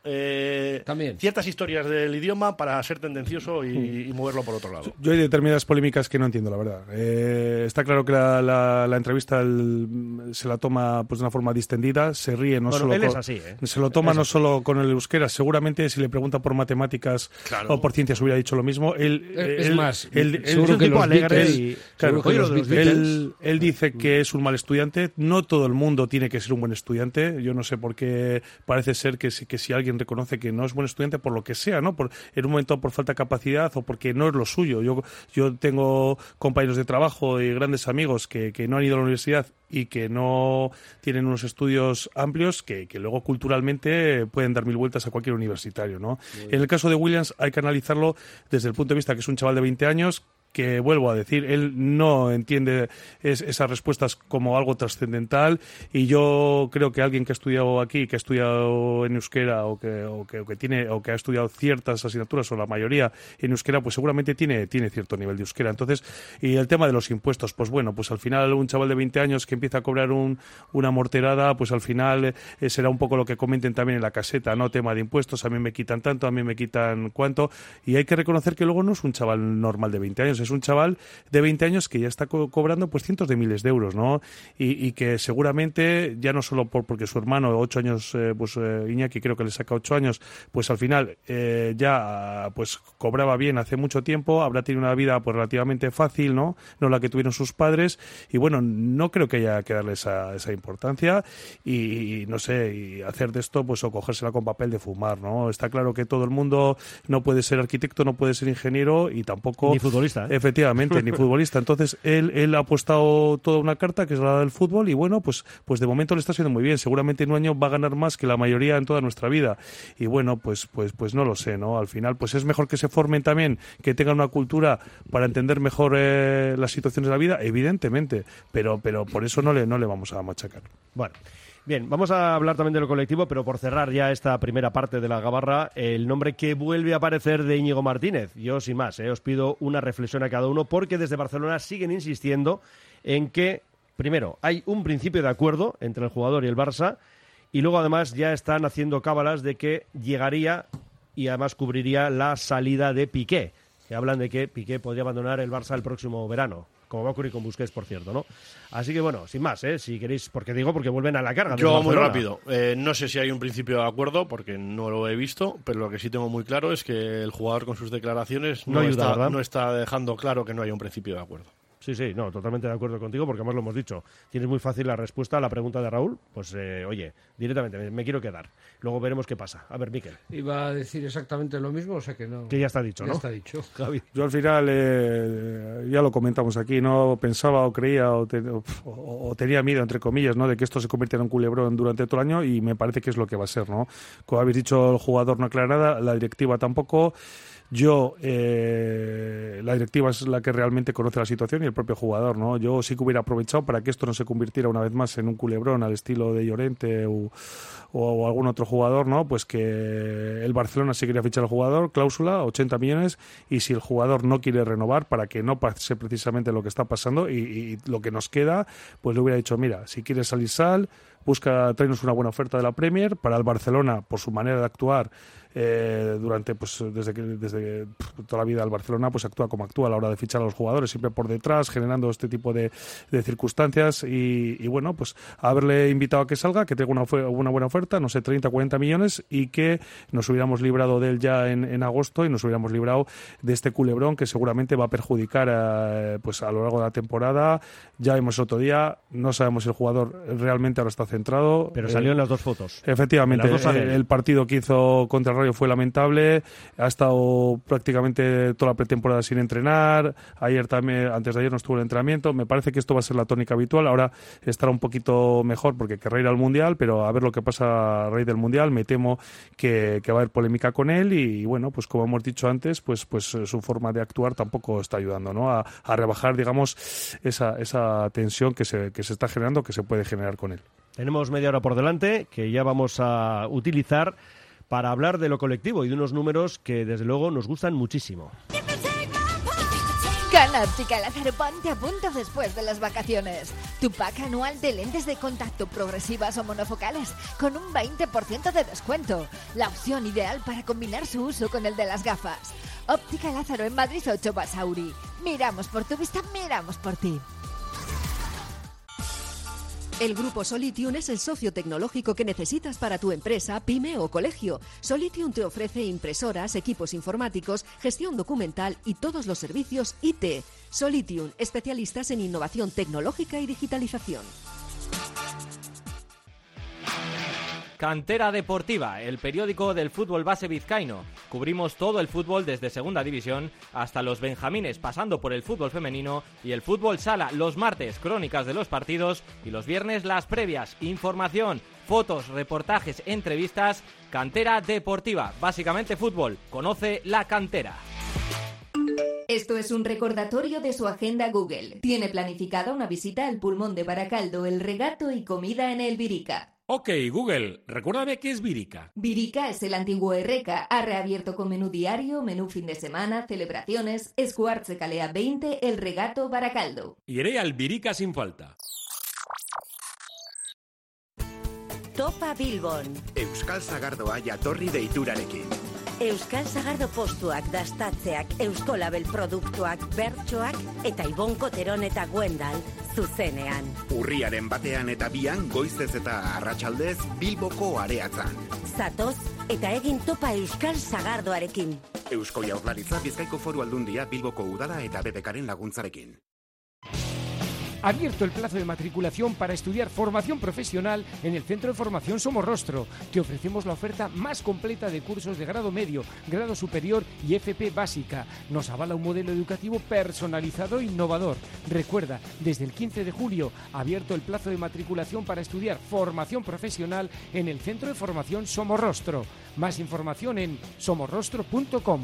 [SPEAKER 3] eh,
[SPEAKER 4] También.
[SPEAKER 3] ciertas historias del idioma para ser tendencioso y, y moverlo por otro lado.
[SPEAKER 5] Yo hay determinadas polémicas que no entiendo, la verdad. Eh, está claro que la, la, la entrevista el, se la toma pues de una forma distendida, se ríe no
[SPEAKER 2] bueno,
[SPEAKER 5] solo
[SPEAKER 2] él
[SPEAKER 5] con,
[SPEAKER 2] es así, ¿eh?
[SPEAKER 5] se lo toma
[SPEAKER 2] es
[SPEAKER 5] no
[SPEAKER 2] así.
[SPEAKER 5] solo con el euskera. Seguramente si le pregunta por matemáticas
[SPEAKER 3] Claro.
[SPEAKER 5] o por ciencias hubiera dicho lo mismo. Él,
[SPEAKER 4] Es
[SPEAKER 5] él,
[SPEAKER 4] más,
[SPEAKER 5] él, él-
[SPEAKER 4] seguro
[SPEAKER 2] es un
[SPEAKER 4] que
[SPEAKER 2] tipo
[SPEAKER 4] los
[SPEAKER 2] alegre
[SPEAKER 4] Beatles-
[SPEAKER 2] y-
[SPEAKER 5] Claro,
[SPEAKER 4] seguro que
[SPEAKER 2] oye,
[SPEAKER 4] los
[SPEAKER 2] lo de los
[SPEAKER 4] Beatles-
[SPEAKER 5] él, él dice que es un mal estudiante. No todo el mundo tiene que ser un buen estudiante. Yo no sé por qué parece ser que si, que si alguien reconoce que no es buen estudiante por lo que sea, ¿no? Por, en un momento por falta de capacidad o porque no es lo suyo. Yo, yo tengo compañeros de trabajo y grandes amigos que, que no han ido a la universidad y que no tienen unos estudios amplios que, que luego culturalmente pueden dar mil vueltas a cualquier universitario, ¿no? En el caso de Williams hay que analizarlo desde el punto de vista que es un chaval de veinte años que, vuelvo a decir, él no entiende es, esas respuestas como algo trascendental, y yo creo que alguien que ha estudiado aquí, que ha estudiado en euskera o que, o que, o que tiene o que ha estudiado ciertas asignaturas o la mayoría en euskera, pues seguramente tiene, tiene cierto nivel de euskera. Entonces, y el tema de los impuestos, pues bueno, pues al final un chaval de veinte años que empieza a cobrar un, una morterada, pues al final eh, será un poco lo que comenten también en la caseta, ¿no? Tema de impuestos, a mí me quitan tanto, a mí me quitan cuánto, y hay que reconocer que luego no es un chaval normal de veinte años, es un chaval de veinte años que ya está co- cobrando pues cientos de miles de euros, ¿no? Y, y que seguramente, ya no solo por porque su hermano, ocho años, eh, pues eh, Iñaki creo que le saca ocho años, pues al final eh, ya pues cobraba bien hace mucho tiempo, habrá tenido una vida pues relativamente fácil, ¿no? No la que tuvieron sus padres, y bueno, no creo que haya que darle esa, esa importancia y, y no sé, y hacer de esto pues o cogérsela con papel de fumar, ¿no? Está claro que todo el mundo no puede ser arquitecto, no puede ser ingeniero y tampoco...
[SPEAKER 2] Ni futbolista, ¿eh?
[SPEAKER 5] Efectivamente, ni futbolista. Entonces, él, él ha apostado toda una carta, que es la del fútbol, y bueno, pues, pues de momento le está haciendo muy bien. Seguramente en un año va a ganar más que la mayoría en toda nuestra vida. Y bueno, pues, pues, pues no lo sé, ¿no? Al final, pues es mejor que se formen también, que tengan una cultura para entender mejor eh, las situaciones de la vida, evidentemente. Pero, pero por eso no le, no le vamos a machacar.
[SPEAKER 2] Bueno. Bien, vamos a hablar también de lo colectivo, pero por cerrar ya esta primera parte de la gabarra, el nombre que vuelve a aparecer de Íñigo Martínez. Yo, sin más, eh, os pido una reflexión a cada uno, porque desde Barcelona siguen insistiendo en que, primero, hay un principio de acuerdo entre el jugador y el Barça, y luego además ya están haciendo cábalas de que llegaría y además cubriría la salida de Piqué, que hablan de que Piqué podría abandonar el Barça el próximo verano, como va a ocurrir con Busquets, por cierto, ¿no? Así que, bueno, sin más, ¿eh? Si queréis, porque digo, porque vuelven a la carga.
[SPEAKER 3] Yo,
[SPEAKER 2] desde
[SPEAKER 3] muy
[SPEAKER 2] Barcelona.
[SPEAKER 3] rápido. Eh, no sé si hay un principio de acuerdo, porque no lo he visto, pero lo que sí tengo muy claro es que el jugador con sus declaraciones
[SPEAKER 2] No
[SPEAKER 3] no,
[SPEAKER 2] ayuda,
[SPEAKER 3] está,
[SPEAKER 2] ¿verdad?
[SPEAKER 3] no está dejando claro que no haya un principio de acuerdo.
[SPEAKER 2] Sí, sí, no, totalmente de acuerdo contigo, porque además lo hemos dicho. Tienes muy fácil la respuesta a la pregunta de Raúl. Pues, eh, oye, directamente, me, me quiero quedar. Luego veremos qué pasa. A ver, Miquel,
[SPEAKER 4] Iba a decir exactamente lo mismo, o sea que no.
[SPEAKER 2] que ya está dicho,
[SPEAKER 4] Ya
[SPEAKER 2] ¿no?
[SPEAKER 4] está dicho.
[SPEAKER 2] Javi.
[SPEAKER 5] Yo al final, eh, ya lo comentamos aquí, no pensaba o creía o, te- o- o tenía miedo, entre comillas, ¿no? de que esto se convirtiera en un culebrón durante todo el año, y me parece que es lo que va a ser, ¿no? Como habéis dicho, el jugador no aclara nada, la directiva tampoco. Yo, eh, la directiva es la que realmente conoce la situación y el propio jugador, ¿no? Yo sí que hubiera aprovechado para que esto no se convirtiera una vez más en un culebrón al estilo de Llorente o, o, o algún otro jugador, ¿no? Pues que el Barcelona sí quería fichar al jugador, cláusula, ochenta millones, y si el jugador no quiere renovar, para que no pase precisamente lo que está pasando y, y lo que nos queda, pues le hubiera dicho, mira, si quieres salir, sal, busca, tráenos una buena oferta de la Premier. Para el Barcelona, por su manera de actuar, eh, durante pues desde que desde pff, toda la vida el Barcelona pues actúa como actúa a la hora de fichar a los jugadores, siempre por detrás, generando este tipo de, de circunstancias, y, y bueno, pues haberle invitado a que salga, que tenga una, una buena oferta, no sé, treinta, cuarenta millones, y que nos hubiéramos librado de él ya en, en agosto, y nos hubiéramos librado de este culebrón que seguramente va a perjudicar a, pues a lo largo de la temporada. Ya vimos otro día, no sabemos si el jugador realmente ahora está centrado.
[SPEAKER 2] Pero
[SPEAKER 5] Eh,
[SPEAKER 2] salió en las dos fotos.
[SPEAKER 5] Efectivamente,
[SPEAKER 2] En las dos sale
[SPEAKER 5] el,
[SPEAKER 2] él.
[SPEAKER 5] el partido que hizo contra el Rayo fue lamentable. Ha estado prácticamente toda la pretemporada sin entrenar. Ayer también, antes de ayer no estuvo el entrenamiento. Me parece que esto va a ser la tónica habitual. Ahora estará un poquito mejor porque querrá ir al Mundial, pero a ver lo que pasa a raíz del Mundial. Me temo que, que va a haber polémica con él, y bueno, pues como hemos dicho antes, pues, pues su forma de actuar tampoco está ayudando, ¿no? A, a rebajar, digamos, esa, esa tensión que se, que se está generando, que se puede generar con él.
[SPEAKER 2] Tenemos media hora por delante que ya vamos a utilizar para hablar de lo colectivo y de unos números que desde luego nos gustan muchísimo.
[SPEAKER 7] Gana Óptica Lázaro, ponte a punto después de las vacaciones. Tu pack anual de lentes de contacto progresivas o monofocales con un veinte por ciento de descuento. La opción ideal para combinar su uso con el de las gafas. Óptica Lázaro en Madrid ocho Basauri. Miramos por tu vista, miramos por ti.
[SPEAKER 8] El Grupo Solitium es el socio tecnológico que necesitas para tu empresa, pyme o colegio. Solitium te ofrece impresoras, equipos informáticos, gestión documental y todos los servicios I T. Solitium, especialistas en innovación tecnológica y digitalización.
[SPEAKER 9] Cantera Deportiva, el periódico del fútbol base vizcaíno. Cubrimos todo el fútbol desde Segunda División hasta los benjamines, pasando por el fútbol femenino y el fútbol sala. Los martes, crónicas de los partidos y los viernes, las previas. Información, fotos, reportajes, entrevistas. Cantera Deportiva, básicamente fútbol. Conoce la cantera.
[SPEAKER 7] Esto es un recordatorio de su agenda Google. Tiene planificada una visita al Pulmón de Baracaldo, el regato y comida en el Virica.
[SPEAKER 10] Ok, Google, recuérdame qué es Virica.
[SPEAKER 7] Virica es el antiguo Erreca. Ha reabierto con menú diario, menú fin de semana, celebraciones. Escuartze Calea veinte, el regato Baracaldo.
[SPEAKER 10] Iré al Virica sin falta.
[SPEAKER 11] Topa Bilbon.
[SPEAKER 12] Euskal Sagardoa jatorri deiturarekin.
[SPEAKER 11] Euskal Sagardo postuak, dastatzeak, Euskolabel produktuak, bertsoak eta Ibon Koteron eta Gwendal zuzenean.
[SPEAKER 12] Urriaren batean eta bian goizez eta arratsaldez Bilboko areatzan.
[SPEAKER 11] Zatoz eta egin topa Euskal Sagardoarekin.
[SPEAKER 12] Eusko Jaurlaritza, Bizkaiko Foru Aldundia, Bilboko Udala eta B B Karen laguntzarekin.
[SPEAKER 13] Abierto el plazo de matriculación para estudiar formación profesional en el Centro de Formación Somorrostro. Te ofrecemos la oferta más completa de cursos de grado medio, grado superior y F P básica. Nos avala un modelo educativo personalizado e innovador. Recuerda, desde el quince de julio, abierto el plazo de matriculación para estudiar formación profesional en el Centro de Formación Somorrostro. Más información en somorrostro punto com.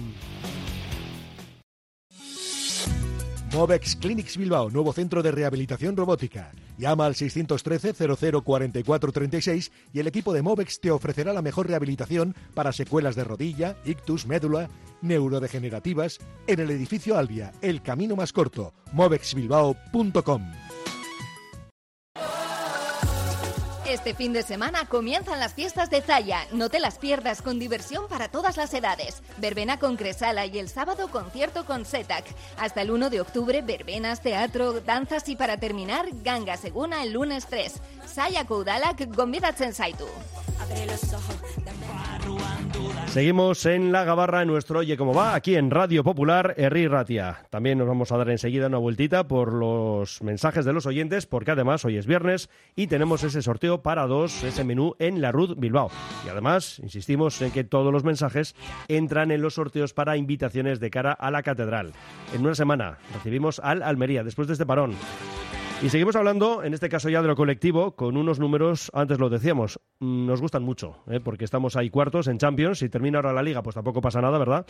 [SPEAKER 14] Movex Clinics Bilbao, nuevo centro de rehabilitación robótica. Llama al seiscientos trece cero cero cuarenta y cuatro treinta y seis y el equipo de Movex te ofrecerá la mejor rehabilitación para secuelas de rodilla, ictus, médula, neurodegenerativas en el edificio Albia, el camino más corto, movex bilbao punto com.
[SPEAKER 7] Este fin de semana comienzan las fiestas de Zaya. No te las pierdas, con diversión para todas las edades. Verbena con Cresala y el sábado concierto con Setac. Hasta el uno de octubre, verbenas, teatro, danzas y para terminar, ganga seguna el lunes tres. Zayako udalak gonbidatzen zaitu.
[SPEAKER 15] Abre los ojos,
[SPEAKER 2] Seguimos en La Gabarra, en nuestro Oye Cómo Va, aquí en Radio Popular, Herri Ratia. También nos vamos a dar enseguida una vueltita por los mensajes de los oyentes, porque además hoy es viernes y tenemos ese sorteo para dos, ese menú en la Rud Bilbao. Y además, insistimos en que todos los mensajes entran en los sorteos para invitaciones de cara a la Catedral. En una semana recibimos al Almería, después de este parón. Y seguimos hablando, en este caso ya de lo colectivo, con unos números, antes lo decíamos, nos gustan mucho, ¿eh? Porque estamos ahí cuartos en Champions, si termina ahora la Liga, pues tampoco pasa nada, ¿verdad?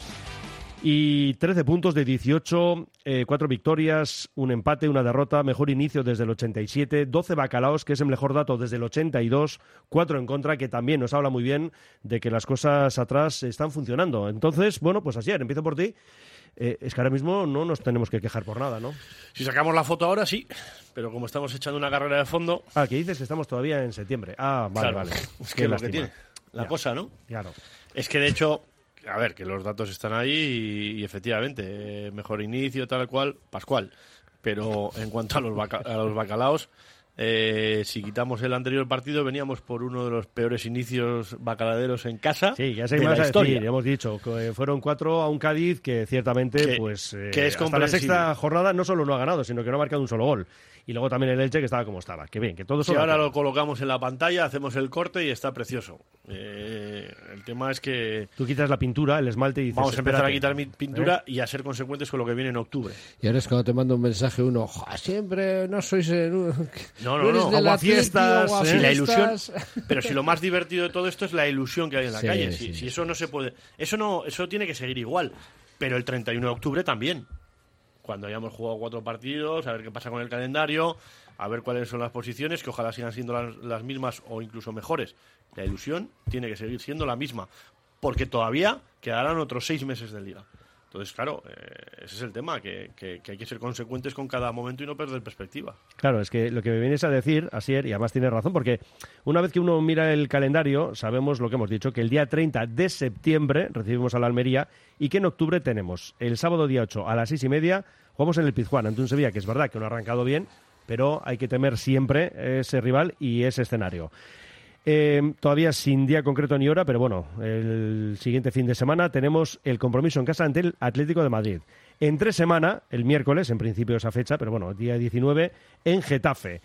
[SPEAKER 2] Y trece puntos de dieciocho, eh, cuatro victorias, un empate, una derrota, mejor inicio desde el ochenta y siete, doce bacalaos, que es el mejor dato desde el ochenta y dos, cuatro en contra, que también nos habla muy bien de que las cosas atrás están funcionando. Entonces, bueno, pues así, empiezo por ti. Eh, es que ahora mismo no nos tenemos que quejar por nada, ¿no?
[SPEAKER 3] Si sacamos la foto ahora, sí, pero como estamos echando una carrera de fondo...
[SPEAKER 2] Ah, que dices que estamos todavía en septiembre. Ah, vale,
[SPEAKER 3] claro,
[SPEAKER 2] vale.
[SPEAKER 3] Es que es lo que tiene la
[SPEAKER 2] ya.
[SPEAKER 3] cosa, ¿no?
[SPEAKER 2] Claro.
[SPEAKER 3] Es que, de hecho, a ver, que los datos están ahí y, y efectivamente, eh, mejor inicio, tal cual, Pascual. Pero en cuanto a los, baca a los bacalaos... Eh, si quitamos el anterior partido, veníamos por uno de los peores inicios bacaladeros en casa.
[SPEAKER 2] Sí, ya sé
[SPEAKER 3] de
[SPEAKER 2] más
[SPEAKER 3] la
[SPEAKER 2] a
[SPEAKER 3] historia.
[SPEAKER 2] decir, hemos dicho que fueron cuatro a un Cádiz que ciertamente,
[SPEAKER 3] que,
[SPEAKER 2] pues eh,
[SPEAKER 3] que es
[SPEAKER 2] hasta la sexta jornada no solo no ha ganado, sino que no ha marcado un solo gol. Y luego también el Elche, que estaba como estaba. Que bien, que todo eso.
[SPEAKER 3] Si ahora lo colocamos en la pantalla, hacemos el corte y está precioso. Eh, el tema es que...
[SPEAKER 2] Tú quitas la pintura, el esmalte y dices...
[SPEAKER 3] Vamos a empezar
[SPEAKER 2] espérate.
[SPEAKER 3] a quitar mi pintura
[SPEAKER 2] ¿Eh?
[SPEAKER 3] y a ser consecuentes con lo que viene en octubre.
[SPEAKER 4] Y ahora es cuando te manda un mensaje uno, siempre no sois... El...
[SPEAKER 3] No, no, no.
[SPEAKER 2] Agua fiestas,
[SPEAKER 3] ¿eh? Si la ilusión... Pero si lo más divertido de todo esto es la ilusión que hay en la
[SPEAKER 4] sí,
[SPEAKER 3] calle.
[SPEAKER 4] Sí.
[SPEAKER 3] Si, si eso no se puede... Eso no, eso tiene que seguir igual. Pero el treinta y uno de octubre también. Cuando hayamos jugado cuatro partidos, a ver qué pasa con el calendario, a ver cuáles son las posiciones, que ojalá sigan siendo las, las mismas o incluso mejores. La ilusión tiene que seguir siendo la misma, porque todavía quedarán otros seis meses de liga. Entonces, claro, eh, ese es el tema, que, que, que hay que ser consecuentes con cada momento y no perder perspectiva.
[SPEAKER 2] Claro, es que lo que me vienes a decir, Asier, y además tienes razón, porque una vez que uno mira el calendario, sabemos lo que hemos dicho, que el día treinta de septiembre recibimos a la Almería y que en octubre tenemos el sábado día ocho a las seis y media, jugamos en el Pizjuán ante un Sevilla, que es verdad que no ha arrancado bien, pero hay que temer siempre ese rival y ese escenario. Eh, todavía sin día concreto ni hora, pero bueno, el siguiente fin de semana tenemos el compromiso en casa ante el Atlético de Madrid. Entre semana, el miércoles, en principio esa fecha, pero bueno, día diecinueve, en Getafe.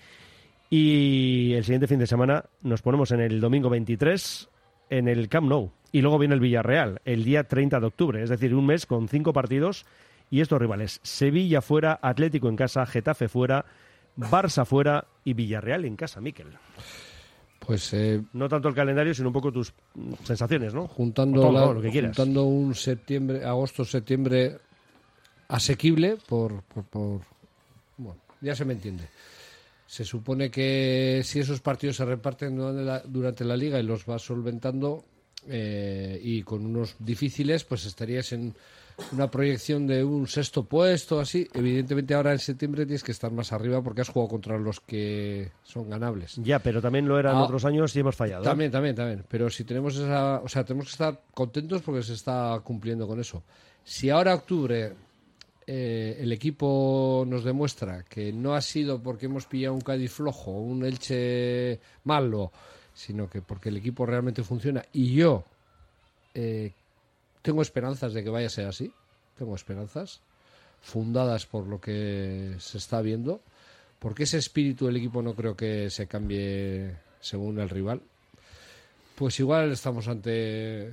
[SPEAKER 2] Y el siguiente fin de semana nos ponemos en el domingo veintitrés en el Camp Nou. Y luego viene el Villarreal, el día treinta de octubre, es decir, un mes con cinco partidos. Y estos rivales, Sevilla fuera, Atlético en casa, Getafe fuera, Barça fuera y Villarreal en casa, Mikel.
[SPEAKER 4] Pues eh,
[SPEAKER 2] no tanto el calendario, sino un poco tus sensaciones, ¿no?
[SPEAKER 4] Juntando,
[SPEAKER 2] todo,
[SPEAKER 4] la,
[SPEAKER 2] todo lo que quieras.
[SPEAKER 4] Juntando un septiembre, agosto, septiembre asequible por, por, por... Bueno, ya se me entiende. Se supone que si esos partidos se reparten durante la, durante la liga y los vas solventando eh, y con unos difíciles, pues estarías en una proyección de un sexto puesto, así. Evidentemente ahora en septiembre tienes que estar más arriba porque has jugado contra los que son ganables.
[SPEAKER 2] Ya, pero también lo eran
[SPEAKER 4] ah,
[SPEAKER 2] otros años y hemos fallado.
[SPEAKER 4] También, también, también. Pero si tenemos esa... O sea, tenemos que estar contentos porque se está cumpliendo con eso. Si ahora octubre eh, el equipo nos demuestra que no ha sido porque hemos pillado un Cádiz flojo, un Elche malo, sino que porque el equipo realmente funciona y yo... Eh, Tengo esperanzas de que vaya a ser así. Tengo esperanzas fundadas por lo que se está viendo. Porque ese espíritu del equipo no creo que se cambie según el rival. Pues igual estamos ante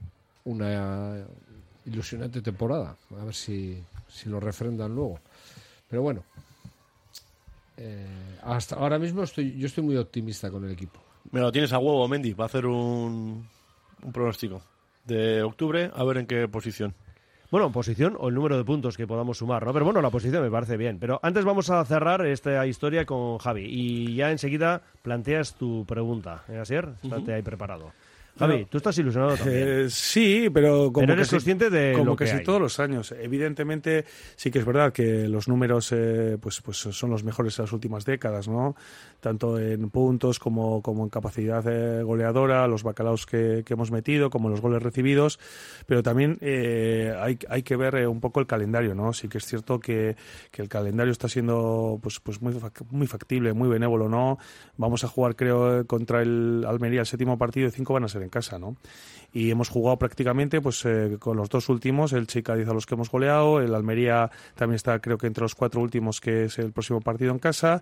[SPEAKER 4] una ilusionante temporada. A ver si, si lo refrendan luego. Pero bueno, eh, hasta ahora mismo estoy, yo estoy muy optimista con el equipo.
[SPEAKER 3] Me lo tienes a huevo, Mendy, para hacer un, un pronóstico de octubre, a ver en qué posición.
[SPEAKER 2] Bueno, posición o el número de puntos que podamos sumar, ¿no? Pero bueno, la posición me parece bien. Pero antes vamos a cerrar esta historia con Javi y ya enseguida planteas tu pregunta. ¿Eh, Asier? Estate uh-huh. ahí preparado. Javi, bueno, tú estás ilusionado también.
[SPEAKER 5] Eh, sí, pero como
[SPEAKER 2] pero eres
[SPEAKER 5] que
[SPEAKER 2] consciente
[SPEAKER 5] sí,
[SPEAKER 2] de
[SPEAKER 5] como
[SPEAKER 2] lo
[SPEAKER 5] que,
[SPEAKER 2] que
[SPEAKER 5] sí
[SPEAKER 2] hay.
[SPEAKER 5] Todos los años. Evidentemente sí que es verdad que los números eh, pues pues son los mejores en las últimas décadas, ¿no? Tanto en puntos como, como en capacidad eh, goleadora, los bacalaos que, que hemos metido, como los goles recibidos, pero también eh, hay, hay que ver eh, un poco el calendario, ¿no? Sí que es cierto que, que el calendario está siendo pues pues muy muy factible, muy benévolo, ¿no? Vamos a jugar, creo, contra el Almería el séptimo partido y cinco van a ser en casa, ¿no? Y hemos jugado prácticamente pues eh, con los dos últimos, el Elche y Cádiz a los que hemos goleado, el Almería también está creo que entre los cuatro últimos, que es el próximo partido en casa,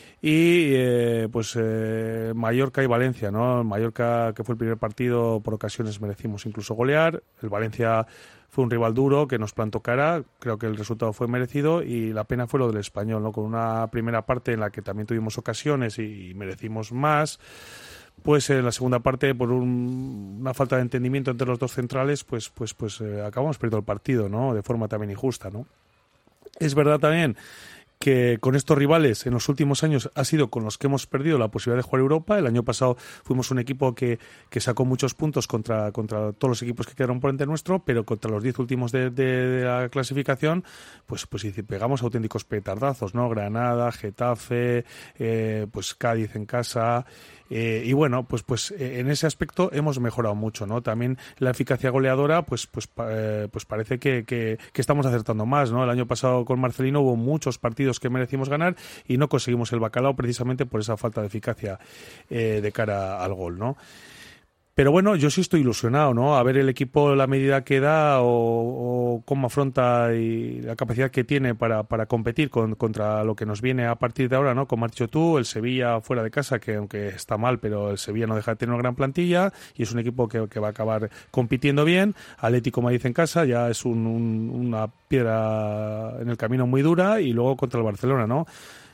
[SPEAKER 5] y eh, pues eh, Mallorca y Valencia, ¿no? Mallorca, que fue el primer partido, por ocasiones merecimos incluso golear, el Valencia fue un rival duro que nos plantó cara, creo que el resultado fue merecido y la pena fue lo del Español, ¿no? Con una primera parte en la que también tuvimos ocasiones y, y merecimos más. Pues en la segunda parte, por un, una falta de entendimiento entre los dos centrales, pues pues pues eh, acabamos perdiendo el partido, ¿no? De forma también injusta, ¿no? Es verdad también que con estos rivales en los últimos años ha sido con los que hemos perdido la posibilidad de jugar Europa. El año pasado fuimos un equipo que, que sacó muchos puntos contra, contra todos los equipos que quedaron por delante nuestro, pero contra los diez últimos de, de, de la clasificación, pues pues pegamos auténticos petardazos, ¿no? Granada, Getafe, eh, pues Cádiz en casa. Eh, y bueno, pues pues eh, en ese aspecto hemos mejorado mucho, ¿no? También la eficacia goleadora, pues pues eh, pues parece que, que, que estamos acertando más, ¿no? El año pasado con Marcelino hubo muchos partidos que merecimos ganar y no conseguimos el bacalao precisamente por esa falta de eficacia eh, de cara al gol, ¿no? Pero bueno, yo sí estoy ilusionado, ¿no? A ver el equipo la medida que da o, o cómo afronta y la capacidad que tiene para, para competir con, contra lo que nos viene a partir de ahora, ¿no? Como has dicho tú, el Sevilla fuera de casa, que aunque está mal, pero el Sevilla no deja de tener una gran plantilla y es un equipo que, que va a acabar compitiendo bien. Atlético Madrid en casa ya es un, un, una piedra en el camino muy dura y luego contra el Barcelona, ¿no?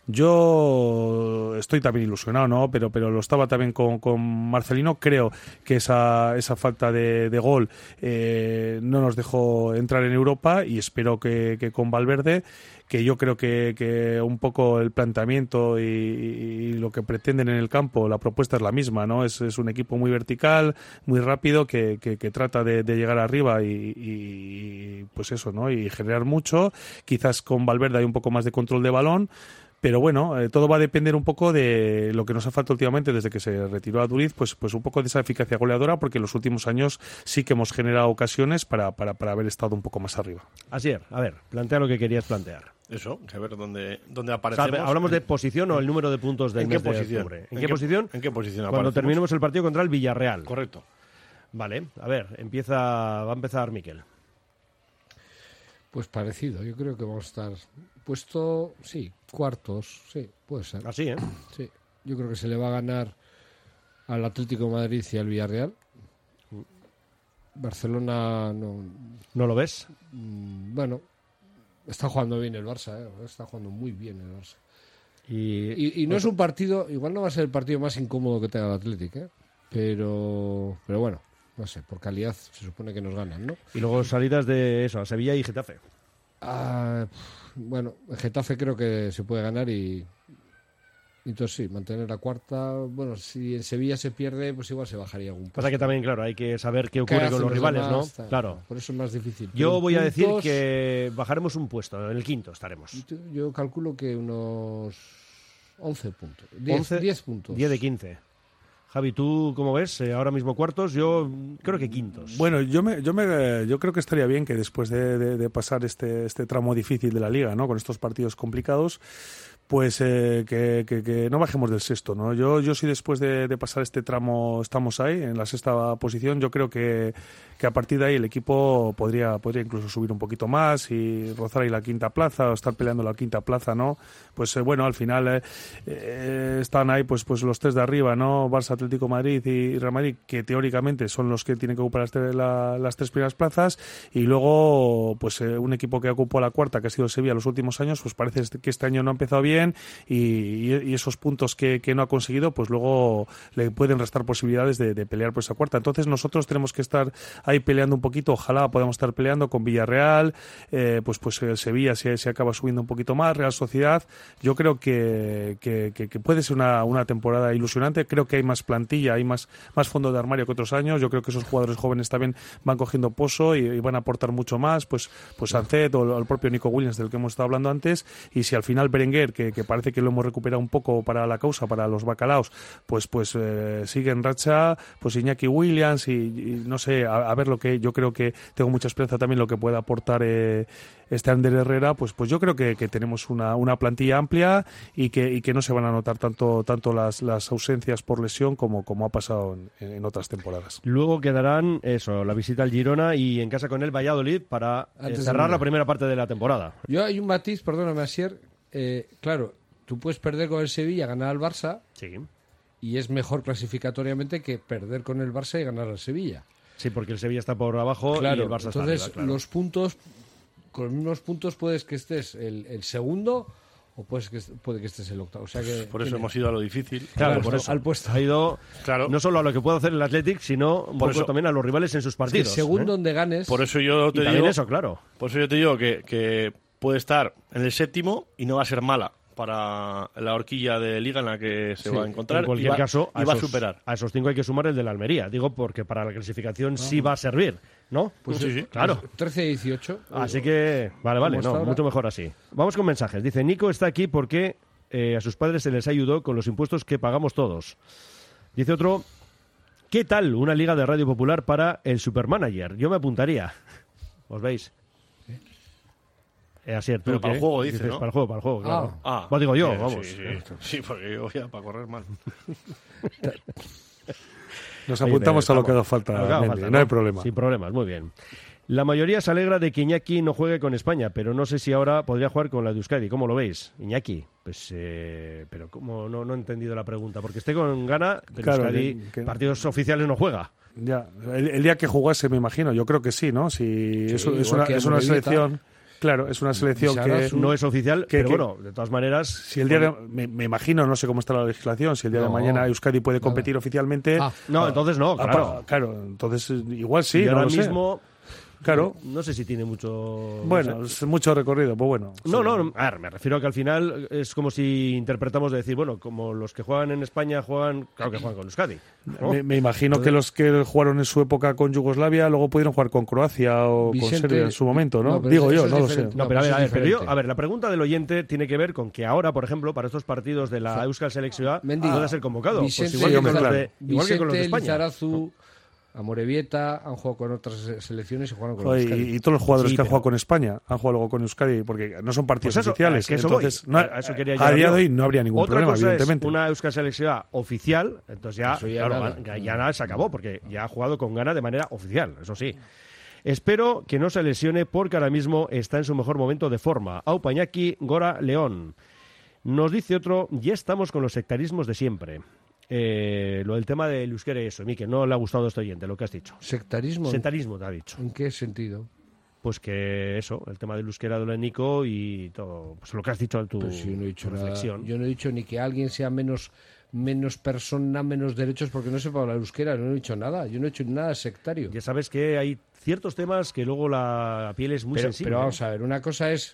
[SPEAKER 5] Yo estoy también ilusionado, ¿no? Pero, pero lo estaba también con, con Marcelino. Creo que esa, esa falta de, de gol eh, no nos dejó entrar en Europa y espero que, que con Valverde, que yo creo que, que un poco el planteamiento y, y lo que pretenden en el campo, la propuesta es la misma, ¿no? Es, es un equipo muy vertical, muy rápido, que, que, que trata de, de llegar arriba y, y pues eso, ¿no? Y generar mucho. Quizás con Valverde hay un poco más de control de balón. Pero bueno, eh, todo va a depender un poco de lo que nos ha faltado últimamente desde que se retiró a Duriz, pues, pues un poco de esa eficacia goleadora, porque en los últimos años sí que hemos generado ocasiones para, para, para haber estado un poco más arriba.
[SPEAKER 2] Así es, a ver, plantea lo que querías plantear.
[SPEAKER 3] Eso, a ver dónde, dónde
[SPEAKER 2] O
[SPEAKER 3] aparecemos.
[SPEAKER 2] sea, hablamos de posición o el número de puntos del
[SPEAKER 3] ¿En qué
[SPEAKER 2] mes de
[SPEAKER 3] posición?
[SPEAKER 2] octubre. ¿En,
[SPEAKER 3] ¿En
[SPEAKER 2] qué,
[SPEAKER 3] qué-
[SPEAKER 2] posición?
[SPEAKER 3] en qué posición
[SPEAKER 2] Cuando
[SPEAKER 3] aparecemos?
[SPEAKER 2] terminemos el partido contra el Villarreal.
[SPEAKER 3] Correcto.
[SPEAKER 2] Vale, a ver, empieza, va a empezar Miquel.
[SPEAKER 4] Pues parecido, yo creo que vamos a estar puesto, sí, cuartos, sí, puede ser.
[SPEAKER 2] Así, ¿eh?
[SPEAKER 4] Sí, yo creo que se le va a ganar al Atlético de Madrid y al Villarreal. Barcelona no...
[SPEAKER 2] ¿No lo ves?
[SPEAKER 4] Mm, Bueno, está jugando bien el Barça, ¿eh? Está jugando muy bien el Barça.
[SPEAKER 2] Y,
[SPEAKER 4] Y, y no es un partido, igual no va a ser el partido más incómodo que tenga el Atlético, ¿eh? Pero, pero bueno, no sé, por calidad se supone que nos ganan, ¿no?
[SPEAKER 2] y luego salidas de eso, a Sevilla y Getafe.
[SPEAKER 4] Ah, bueno, el Getafe creo que se puede ganar y entonces sí, mantener la cuarta. Bueno, si en Sevilla se pierde, pues igual se bajaría algún
[SPEAKER 2] Pasa que también, claro, hay que saber qué ocurre
[SPEAKER 4] hacen
[SPEAKER 2] con los
[SPEAKER 4] los
[SPEAKER 2] rivales,
[SPEAKER 4] demás?
[SPEAKER 2] ¿no?
[SPEAKER 4] Está-
[SPEAKER 2] Claro.
[SPEAKER 4] Por eso es más difícil.
[SPEAKER 2] Yo
[SPEAKER 4] Pero
[SPEAKER 2] voy a decir
[SPEAKER 4] puntos,
[SPEAKER 2] que bajaremos un puesto, en el quinto estaremos.
[SPEAKER 4] Yo calculo que unos once puntos. diez,
[SPEAKER 2] once,
[SPEAKER 4] diez puntos.
[SPEAKER 2] diez de quince. Javi, ¿tú cómo ves? Eh, ahora mismo cuartos, yo creo que quintos.
[SPEAKER 5] Bueno, yo me, yo me, yo creo que estaría bien que después de, de, de pasar este, este tramo difícil de la liga, ¿no? Con estos partidos complicados, pues eh, que, que, que no bajemos del sexto, ¿no? Yo, yo sí después de, de pasar este tramo estamos ahí, en la sexta posición. Yo creo que, que a partir de ahí el equipo podría, podría incluso subir un poquito más y rozar ahí la quinta plaza o estar peleando la quinta plaza, ¿no? Pues eh, bueno, al final eh, eh, están ahí pues, pues los tres de arriba, ¿no? Barça, Atlético de Madrid y Real Madrid, que teóricamente son los que tienen que ocupar las, tre- la- las tres primeras plazas, y luego pues eh, un equipo que ocupó la cuarta, que ha sido el Sevilla los últimos años, pues parece este- que este año no ha empezado bien y, y- y esos puntos que, que no ha conseguido, pues luego le pueden restar posibilidades de, de pelear por esa cuarta. Entonces nosotros tenemos que estar ahí peleando un poquito, ojalá podamos estar peleando con Villarreal, eh, pues pues el Sevilla se, se acaba subiendo un poquito más, Real Sociedad. Yo creo que, que, que- que puede ser una, una temporada ilusionante. Creo que hay más plantilla, hay más, más fondo de armario que otros años. Yo creo que esos jugadores jóvenes también van cogiendo pozo y, y van a aportar mucho más, pues pues Sancet o el propio Nico Williams, del que hemos estado hablando antes. Y si al final Berenguer, que, que parece que lo hemos recuperado un poco para la causa, para los bacalaos, pues pues eh, sigue en racha, pues Iñaki Williams y, y no sé, a, a ver lo que yo creo que tengo mucha esperanza también lo que pueda aportar eh, este Ander Herrera. Pues pues yo creo que, que tenemos una, una plantilla amplia y que, y que no se van a notar tanto tanto las, las ausencias por lesión como, como ha pasado en, en otras temporadas.
[SPEAKER 2] Luego quedarán eso, la visita al Girona y en casa con el Valladolid para eh,
[SPEAKER 4] Antes de
[SPEAKER 2] cerrar
[SPEAKER 4] nada.
[SPEAKER 2] la primera parte de la temporada.
[SPEAKER 4] Yo hay un matiz, perdóname, Asier. Eh, claro, tú puedes perder con el Sevilla, ganar al Barça.
[SPEAKER 2] Sí.
[SPEAKER 4] Y es mejor clasificatoriamente que perder con el Barça y ganar al Sevilla.
[SPEAKER 2] Sí, porque el Sevilla está por abajo
[SPEAKER 4] Claro,
[SPEAKER 2] y el Barça
[SPEAKER 4] entonces
[SPEAKER 2] está arriba, claro.
[SPEAKER 4] los puntos, con los mismos puntos puedes que estés el, el segundo o puedes que, puede que estés el octavo. O sea que
[SPEAKER 3] Por eso
[SPEAKER 4] tiene-
[SPEAKER 3] hemos ido a lo difícil.
[SPEAKER 2] Claro,
[SPEAKER 4] Claro,
[SPEAKER 2] por eso.
[SPEAKER 4] al puesto.
[SPEAKER 2] Ha ido
[SPEAKER 3] Claro.
[SPEAKER 2] no solo a lo que puede hacer el Athletic, sino un
[SPEAKER 3] Por
[SPEAKER 2] poco
[SPEAKER 3] eso.
[SPEAKER 2] también a los rivales en sus
[SPEAKER 4] Es que
[SPEAKER 2] partidos.
[SPEAKER 4] según
[SPEAKER 2] ¿eh?
[SPEAKER 4] donde ganes,
[SPEAKER 3] Por eso yo
[SPEAKER 2] Y
[SPEAKER 3] te
[SPEAKER 2] también
[SPEAKER 3] digo,
[SPEAKER 2] eso, claro.
[SPEAKER 3] por eso yo te digo que, que puede estar en el séptimo y no va a ser mala para la horquilla de liga en la que se
[SPEAKER 4] Sí,
[SPEAKER 3] va a encontrar.
[SPEAKER 2] En cualquier
[SPEAKER 3] y va,
[SPEAKER 2] caso,
[SPEAKER 3] y va a
[SPEAKER 2] esos,
[SPEAKER 3] superar.
[SPEAKER 2] a esos cinco hay que sumar el de la Almería. Digo, porque para la clasificación sí va a servir, ¿no?
[SPEAKER 4] pues
[SPEAKER 3] Sí, sí.
[SPEAKER 2] Claro.
[SPEAKER 4] trece a dieciocho.
[SPEAKER 2] Así que, vale, vale,
[SPEAKER 4] ¿Cómo está
[SPEAKER 2] no,
[SPEAKER 4] ahora?
[SPEAKER 2] mucho mejor así. Vamos con mensajes. Dice, Nico está aquí porque eh, a sus padres se les ayudó con los impuestos que pagamos todos. Dice otro, ¿qué tal una liga de Radio Popular para el Supermanager? Yo me apuntaría. ¿Os veis? Eh, así es, ¿tú
[SPEAKER 3] Pero para
[SPEAKER 2] qué?
[SPEAKER 3] el juego, dice,
[SPEAKER 2] Dices,
[SPEAKER 3] ¿no?
[SPEAKER 2] Para el juego, para el juego, claro.
[SPEAKER 3] Ah,
[SPEAKER 2] Pues digo yo,
[SPEAKER 3] sí,
[SPEAKER 2] vamos.
[SPEAKER 3] Sí, sí. Sí, porque yo voy a para correr mal.
[SPEAKER 5] Nos
[SPEAKER 2] Oye,
[SPEAKER 5] apuntamos a lo
[SPEAKER 2] estamos-
[SPEAKER 5] que haga falta,
[SPEAKER 2] a lo que haga
[SPEAKER 5] Mendy,
[SPEAKER 2] falta,
[SPEAKER 5] no hay problema.
[SPEAKER 2] Sin problemas, muy bien. La mayoría se alegra de que Iñaki no juegue con España, pero no sé si ahora podría jugar con la de Euskadi. ¿Cómo lo veis, Iñaki? Pues, eh, pero ¿cómo? No, no he entendido la pregunta. Porque esté con Ghana, pero
[SPEAKER 5] Claro,
[SPEAKER 2] Euskadi
[SPEAKER 5] que- que-
[SPEAKER 2] partidos oficiales no juega.
[SPEAKER 5] Ya, el, el día que jugase me imagino, yo creo que sí, ¿no? Si
[SPEAKER 4] Sí,
[SPEAKER 5] es, es
[SPEAKER 4] igual
[SPEAKER 5] una,
[SPEAKER 4] que
[SPEAKER 5] es una
[SPEAKER 4] Amorebieta.
[SPEAKER 5] selección... Claro, es una selección que
[SPEAKER 2] no es oficial,
[SPEAKER 5] que,
[SPEAKER 2] pero
[SPEAKER 5] que,
[SPEAKER 2] bueno, de todas maneras...
[SPEAKER 5] Si el día de, me, me imagino, no sé cómo está la legislación, si el día
[SPEAKER 2] no,
[SPEAKER 5] de mañana Euskadi puede competir nada. oficialmente...
[SPEAKER 2] Ah, no, entonces no, claro.
[SPEAKER 5] Ah, claro, entonces igual sí,
[SPEAKER 2] y
[SPEAKER 5] no
[SPEAKER 2] ahora
[SPEAKER 5] lo
[SPEAKER 2] mismo...
[SPEAKER 5] sé. Claro.
[SPEAKER 2] No sé si tiene mucho...
[SPEAKER 5] Bueno,
[SPEAKER 2] no sé.
[SPEAKER 5] es mucho recorrido, pues bueno.
[SPEAKER 2] No,
[SPEAKER 5] sí.
[SPEAKER 2] no, a ver, me refiero a que al final es como si interpretamos de decir, bueno, como los que juegan en España juegan, claro que juegan con Euskadi, ¿no?
[SPEAKER 5] Me, me imagino Entonces, que los que jugaron en su época con Yugoslavia luego pudieron jugar con Croacia o Vicente, con Serbia en su momento, ¿no? no Digo yo, no lo sé.
[SPEAKER 2] No, pero a ver, a ver, pero yo, a ver, la pregunta del oyente tiene que ver con que ahora, por ejemplo, para estos partidos de la Euskal Selección pueda ser convocado.
[SPEAKER 4] Vicente,
[SPEAKER 2] pues igual,
[SPEAKER 4] sí,
[SPEAKER 2] que, con
[SPEAKER 4] claro.
[SPEAKER 2] de, igual que con los de España.
[SPEAKER 4] Lizarazu, Amorebieta han jugado con otras selecciones y jugaron con
[SPEAKER 5] Joder,
[SPEAKER 4] Euskadi.
[SPEAKER 5] Y, y todos los jugadores
[SPEAKER 2] sí,
[SPEAKER 5] que han
[SPEAKER 2] pero...
[SPEAKER 5] jugado con España han jugado luego con Euskadi porque no son partidos
[SPEAKER 2] pues eso,
[SPEAKER 5] oficiales.
[SPEAKER 2] Que eso
[SPEAKER 5] entonces,
[SPEAKER 2] voy.
[SPEAKER 5] no,
[SPEAKER 2] a, eso quería
[SPEAKER 5] a día
[SPEAKER 2] yo.
[SPEAKER 5] de hoy no habría ningún
[SPEAKER 2] Otra
[SPEAKER 5] problema,
[SPEAKER 2] cosa
[SPEAKER 5] evidentemente.
[SPEAKER 2] Es una Euskal Selección oficial, entonces ya,
[SPEAKER 4] ya,
[SPEAKER 2] claro,
[SPEAKER 4] nada.
[SPEAKER 2] ya, ya nada se acabó porque ya ha jugado con Ghana de manera oficial, eso sí. Espero que no se lesione porque ahora mismo está en su mejor momento de forma. Aupañaki, Gora, León. Nos dice otro, ya estamos con los sectarismos de siempre. Eh, lo del tema del euskera y eso, Mique, no le ha gustado a este oyente lo que has dicho.
[SPEAKER 4] ¿Sectarismo?
[SPEAKER 2] Sectarismo te ha dicho.
[SPEAKER 4] ¿En qué sentido?
[SPEAKER 2] Pues que eso, el tema del euskera de lo de Nico y todo, pues lo que has dicho en tu
[SPEAKER 4] pues yo no he dicho
[SPEAKER 2] reflexión.
[SPEAKER 4] Nada. Yo no he dicho ni que alguien sea menos menos persona, menos derechos porque no sepa hablar euskera, no he dicho nada, yo no he hecho nada sectario.
[SPEAKER 2] Ya sabes que hay ciertos temas que luego la piel es muy
[SPEAKER 4] pero,
[SPEAKER 2] sensible.
[SPEAKER 4] Pero vamos a ver, una cosa es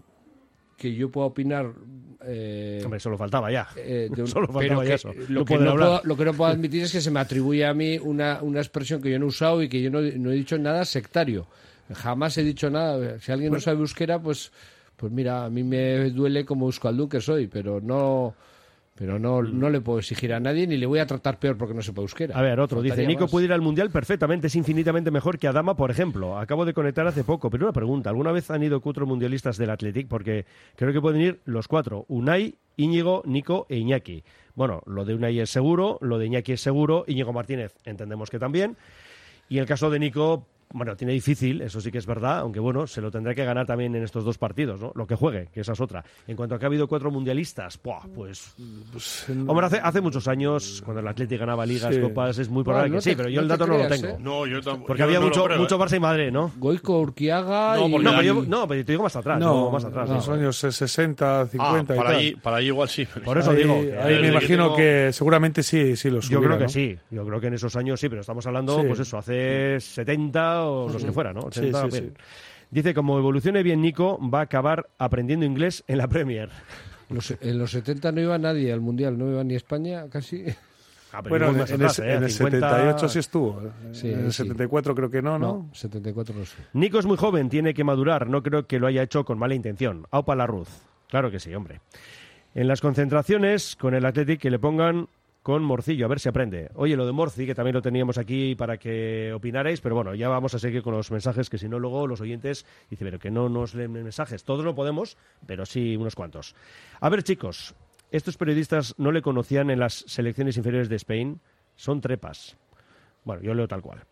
[SPEAKER 4] que yo pueda opinar...
[SPEAKER 2] Eh, Hombre, solo faltaba ya.
[SPEAKER 4] Eh, un,
[SPEAKER 2] solo faltaba ya
[SPEAKER 4] que,
[SPEAKER 2] eso.
[SPEAKER 4] Lo,
[SPEAKER 2] no
[SPEAKER 4] que no puedo, lo que no puedo admitir es que se me atribuye a mí una, una expresión que yo no he usado y que yo no, no he dicho nada sectario. Jamás he dicho nada. Si alguien bueno. no sabe euskera, pues, pues mira, a mí me duele como euskaldun que soy, pero no... Pero no, no le puedo exigir a nadie ni le voy a tratar peor porque no sepa euskera.
[SPEAKER 2] A ver, otro dice, Nico más. puede ir al Mundial perfectamente, es infinitamente mejor que Adama, por ejemplo. Acabo de conectar hace poco, pero una pregunta, ¿alguna vez han ido cuatro mundialistas del Athletic? Porque creo que pueden ir los cuatro, Unai, Íñigo, Nico e Iñaki. Bueno, lo de Unai es seguro, lo de Iñaki es seguro, Íñigo Martínez entendemos que también. Y el caso de Nico... Bueno, tiene difícil, eso sí que es verdad, aunque bueno, se lo tendrá que ganar también en estos dos partidos, ¿no? Lo que juegue, que esa es otra. En cuanto a que ha habido cuatro mundialistas, ¡buah! Pues... pues hombre, hace, hace muchos años, cuando el Athletic ganaba ligas, sí. copas, es muy probable bueno, no que te, sí, pero yo no el dato creas, no lo tengo.
[SPEAKER 3] ¿eh? No, yo tampoco.
[SPEAKER 2] Porque
[SPEAKER 3] yo
[SPEAKER 2] había
[SPEAKER 3] no
[SPEAKER 2] mucho,
[SPEAKER 3] creo,
[SPEAKER 2] mucho
[SPEAKER 3] ¿eh?
[SPEAKER 2] Barça y Madrid, ¿no?
[SPEAKER 4] Goico, Urquiaga
[SPEAKER 2] no,
[SPEAKER 4] y...
[SPEAKER 2] No, pero yo, no, pero te digo más atrás, no, no más atrás.
[SPEAKER 5] En los
[SPEAKER 2] no.
[SPEAKER 5] años sesenta, cincuenta
[SPEAKER 3] ah,
[SPEAKER 5] y
[SPEAKER 3] para
[SPEAKER 5] tal.
[SPEAKER 3] Allí, para allí igual sí.
[SPEAKER 2] Por eso
[SPEAKER 5] ahí,
[SPEAKER 2] digo.
[SPEAKER 5] Ahí me imagino que, tengo... que seguramente sí, sí los
[SPEAKER 2] Yo
[SPEAKER 5] hubiera,
[SPEAKER 2] creo que
[SPEAKER 5] ¿no?
[SPEAKER 2] sí, yo creo que en esos años sí, pero estamos hablando, sí. pues eso, hace setenta o los que fuera, ¿no? ochenta,
[SPEAKER 5] sí, sí,
[SPEAKER 2] bien. Sí. Dice, como evolucione bien Nico, va a acabar aprendiendo inglés en la Premier.
[SPEAKER 4] Los, en los setenta no iba nadie al Mundial, no iba ni España casi.
[SPEAKER 2] Ah,
[SPEAKER 5] bueno, en, atrás, en, ¿eh? en el cincuenta... setenta y ocho sí estuvo.
[SPEAKER 4] Sí,
[SPEAKER 5] en el
[SPEAKER 4] sí.
[SPEAKER 5] setenta y cuatro creo que no, ¿no?
[SPEAKER 4] No, setenta y cuatro no sé.
[SPEAKER 2] Nico es muy joven, tiene que madurar. No creo que lo haya hecho con mala intención. Aupa la Ruz. Claro que sí, hombre. En las concentraciones, con el Athletic, que le pongan con Morcillo, a ver si aprende. Oye, lo de Morci, que también lo teníamos aquí para que opinarais, pero bueno, ya vamos a seguir con los mensajes, que si no luego los oyentes dicen, pero que no nos leen mensajes. Todos no podemos, pero sí unos cuantos. A ver, chicos, estos periodistas no le conocían en las selecciones inferiores de Spain. Son trepas. Bueno, yo leo tal cual.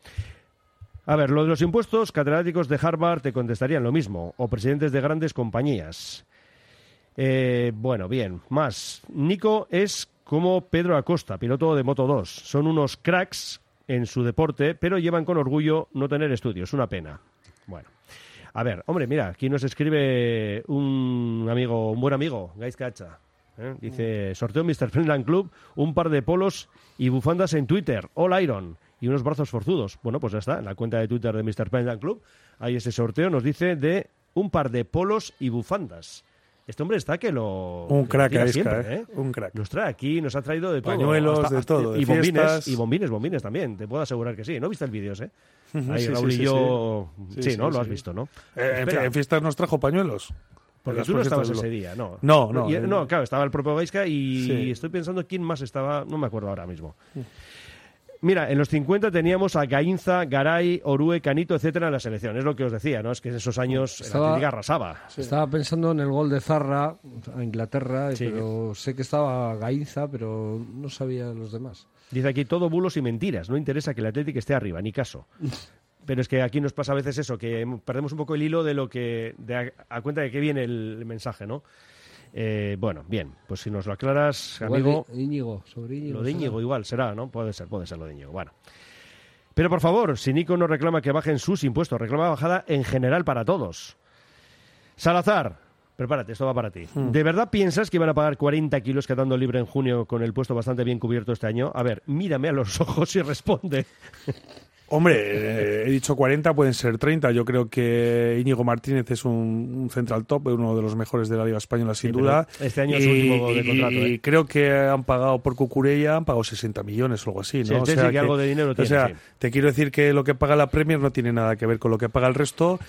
[SPEAKER 2] A ver, lo de los impuestos, catedráticos de Harvard te contestarían lo mismo, o presidentes de grandes compañías. Eh, bueno, bien, más. Nico es como Pedro Acosta, piloto de Moto dos. Son unos cracks en su deporte, pero llevan con orgullo no tener estudios. Una pena. Bueno, a ver, hombre, mira, aquí nos escribe un amigo, un buen amigo, Gais Cacha. ¿eh? Dice, sorteo mister Friendland Club, un par de polos y bufandas en Twitter, All Iron, y unos brazos forzudos. Bueno, pues ya está, en la cuenta de Twitter de mister Friendland Club hay ese sorteo, nos dice de un par de polos y bufandas. Este hombre está que lo...
[SPEAKER 5] Un crack,
[SPEAKER 2] lo
[SPEAKER 5] Aisca,
[SPEAKER 2] siempre,
[SPEAKER 5] ¿eh?
[SPEAKER 2] ¿eh?
[SPEAKER 5] Un crack.
[SPEAKER 2] Nos trae aquí, nos ha traído de todo.
[SPEAKER 5] Pañuelos,
[SPEAKER 2] hasta,
[SPEAKER 5] de
[SPEAKER 2] hasta,
[SPEAKER 5] todo.
[SPEAKER 2] Y
[SPEAKER 5] de
[SPEAKER 2] bombines,
[SPEAKER 5] fiestas.
[SPEAKER 2] y bombines, bombines también. Te puedo asegurar que sí. ¿No viste el vídeo, eh?
[SPEAKER 5] Uh-huh,
[SPEAKER 2] Ahí
[SPEAKER 5] sí,
[SPEAKER 2] Raúl
[SPEAKER 5] sí,
[SPEAKER 2] y yo... Sí,
[SPEAKER 5] sí,
[SPEAKER 2] sí ¿no?
[SPEAKER 5] sí,
[SPEAKER 2] Lo has
[SPEAKER 5] sí.
[SPEAKER 2] visto, ¿no?
[SPEAKER 5] Eh, en, en fiestas nos trajo pañuelos.
[SPEAKER 2] Porque tú no estabas ese día, ¿no?
[SPEAKER 5] No, no.
[SPEAKER 2] Y,
[SPEAKER 5] eh,
[SPEAKER 2] no, claro, estaba el propio Gaisca y
[SPEAKER 5] sí.
[SPEAKER 2] estoy pensando quién más estaba... No me acuerdo ahora mismo. Mira, en los cincuenta teníamos a Gainza, Garay, Orue, Canito, etcétera en la selección. Es lo que os decía, ¿no? Es que en esos años
[SPEAKER 4] estaba,
[SPEAKER 2] la Atlética arrasaba.
[SPEAKER 4] Sí. Estaba pensando en el gol de Zarra a Inglaterra,
[SPEAKER 2] sí.
[SPEAKER 4] pero sé que estaba Gainza, pero no sabía los demás.
[SPEAKER 2] Dice aquí, todo bulos y mentiras. No interesa que el Atlético esté arriba, ni caso. Pero es que aquí nos pasa a veces eso, que perdemos un poco el hilo de lo que... De a, a cuenta de que viene el mensaje, ¿no? Eh, bueno, bien, pues si nos lo aclaras,
[SPEAKER 4] igual
[SPEAKER 2] amigo...
[SPEAKER 4] De Íñigo, sobre Íñigo.
[SPEAKER 2] Lo de Íñigo será. Igual será, ¿no? Puede ser, puede ser lo de Íñigo. Bueno. Pero por favor, si Nico no reclama que bajen sus impuestos, reclama bajada en general para todos. Salazar, prepárate, esto va para ti.
[SPEAKER 5] Mm.
[SPEAKER 2] ¿De verdad piensas que iban a pagar cuarenta kilos quedando libre en junio con el puesto bastante bien cubierto este año? A ver, mírame a los ojos y responde.
[SPEAKER 5] Hombre, eh, he dicho cuarenta, pueden ser treinta. Yo creo que Íñigo Martínez es un, un central top, uno de los mejores de la Liga Española, sin
[SPEAKER 2] Sí,
[SPEAKER 5] duda.
[SPEAKER 2] este año
[SPEAKER 5] y,
[SPEAKER 2] es su último de contrato.
[SPEAKER 5] Y
[SPEAKER 2] ¿eh?
[SPEAKER 5] creo que han pagado por Cucurella, han pagado sesenta millones o algo así, ¿no?
[SPEAKER 2] Sí,
[SPEAKER 5] o
[SPEAKER 2] este
[SPEAKER 5] sea
[SPEAKER 2] sí que algo de dinero tiene,
[SPEAKER 5] O sea,
[SPEAKER 2] sí.
[SPEAKER 5] te quiero decir que lo que paga la Premier no tiene nada que ver con lo que paga el resto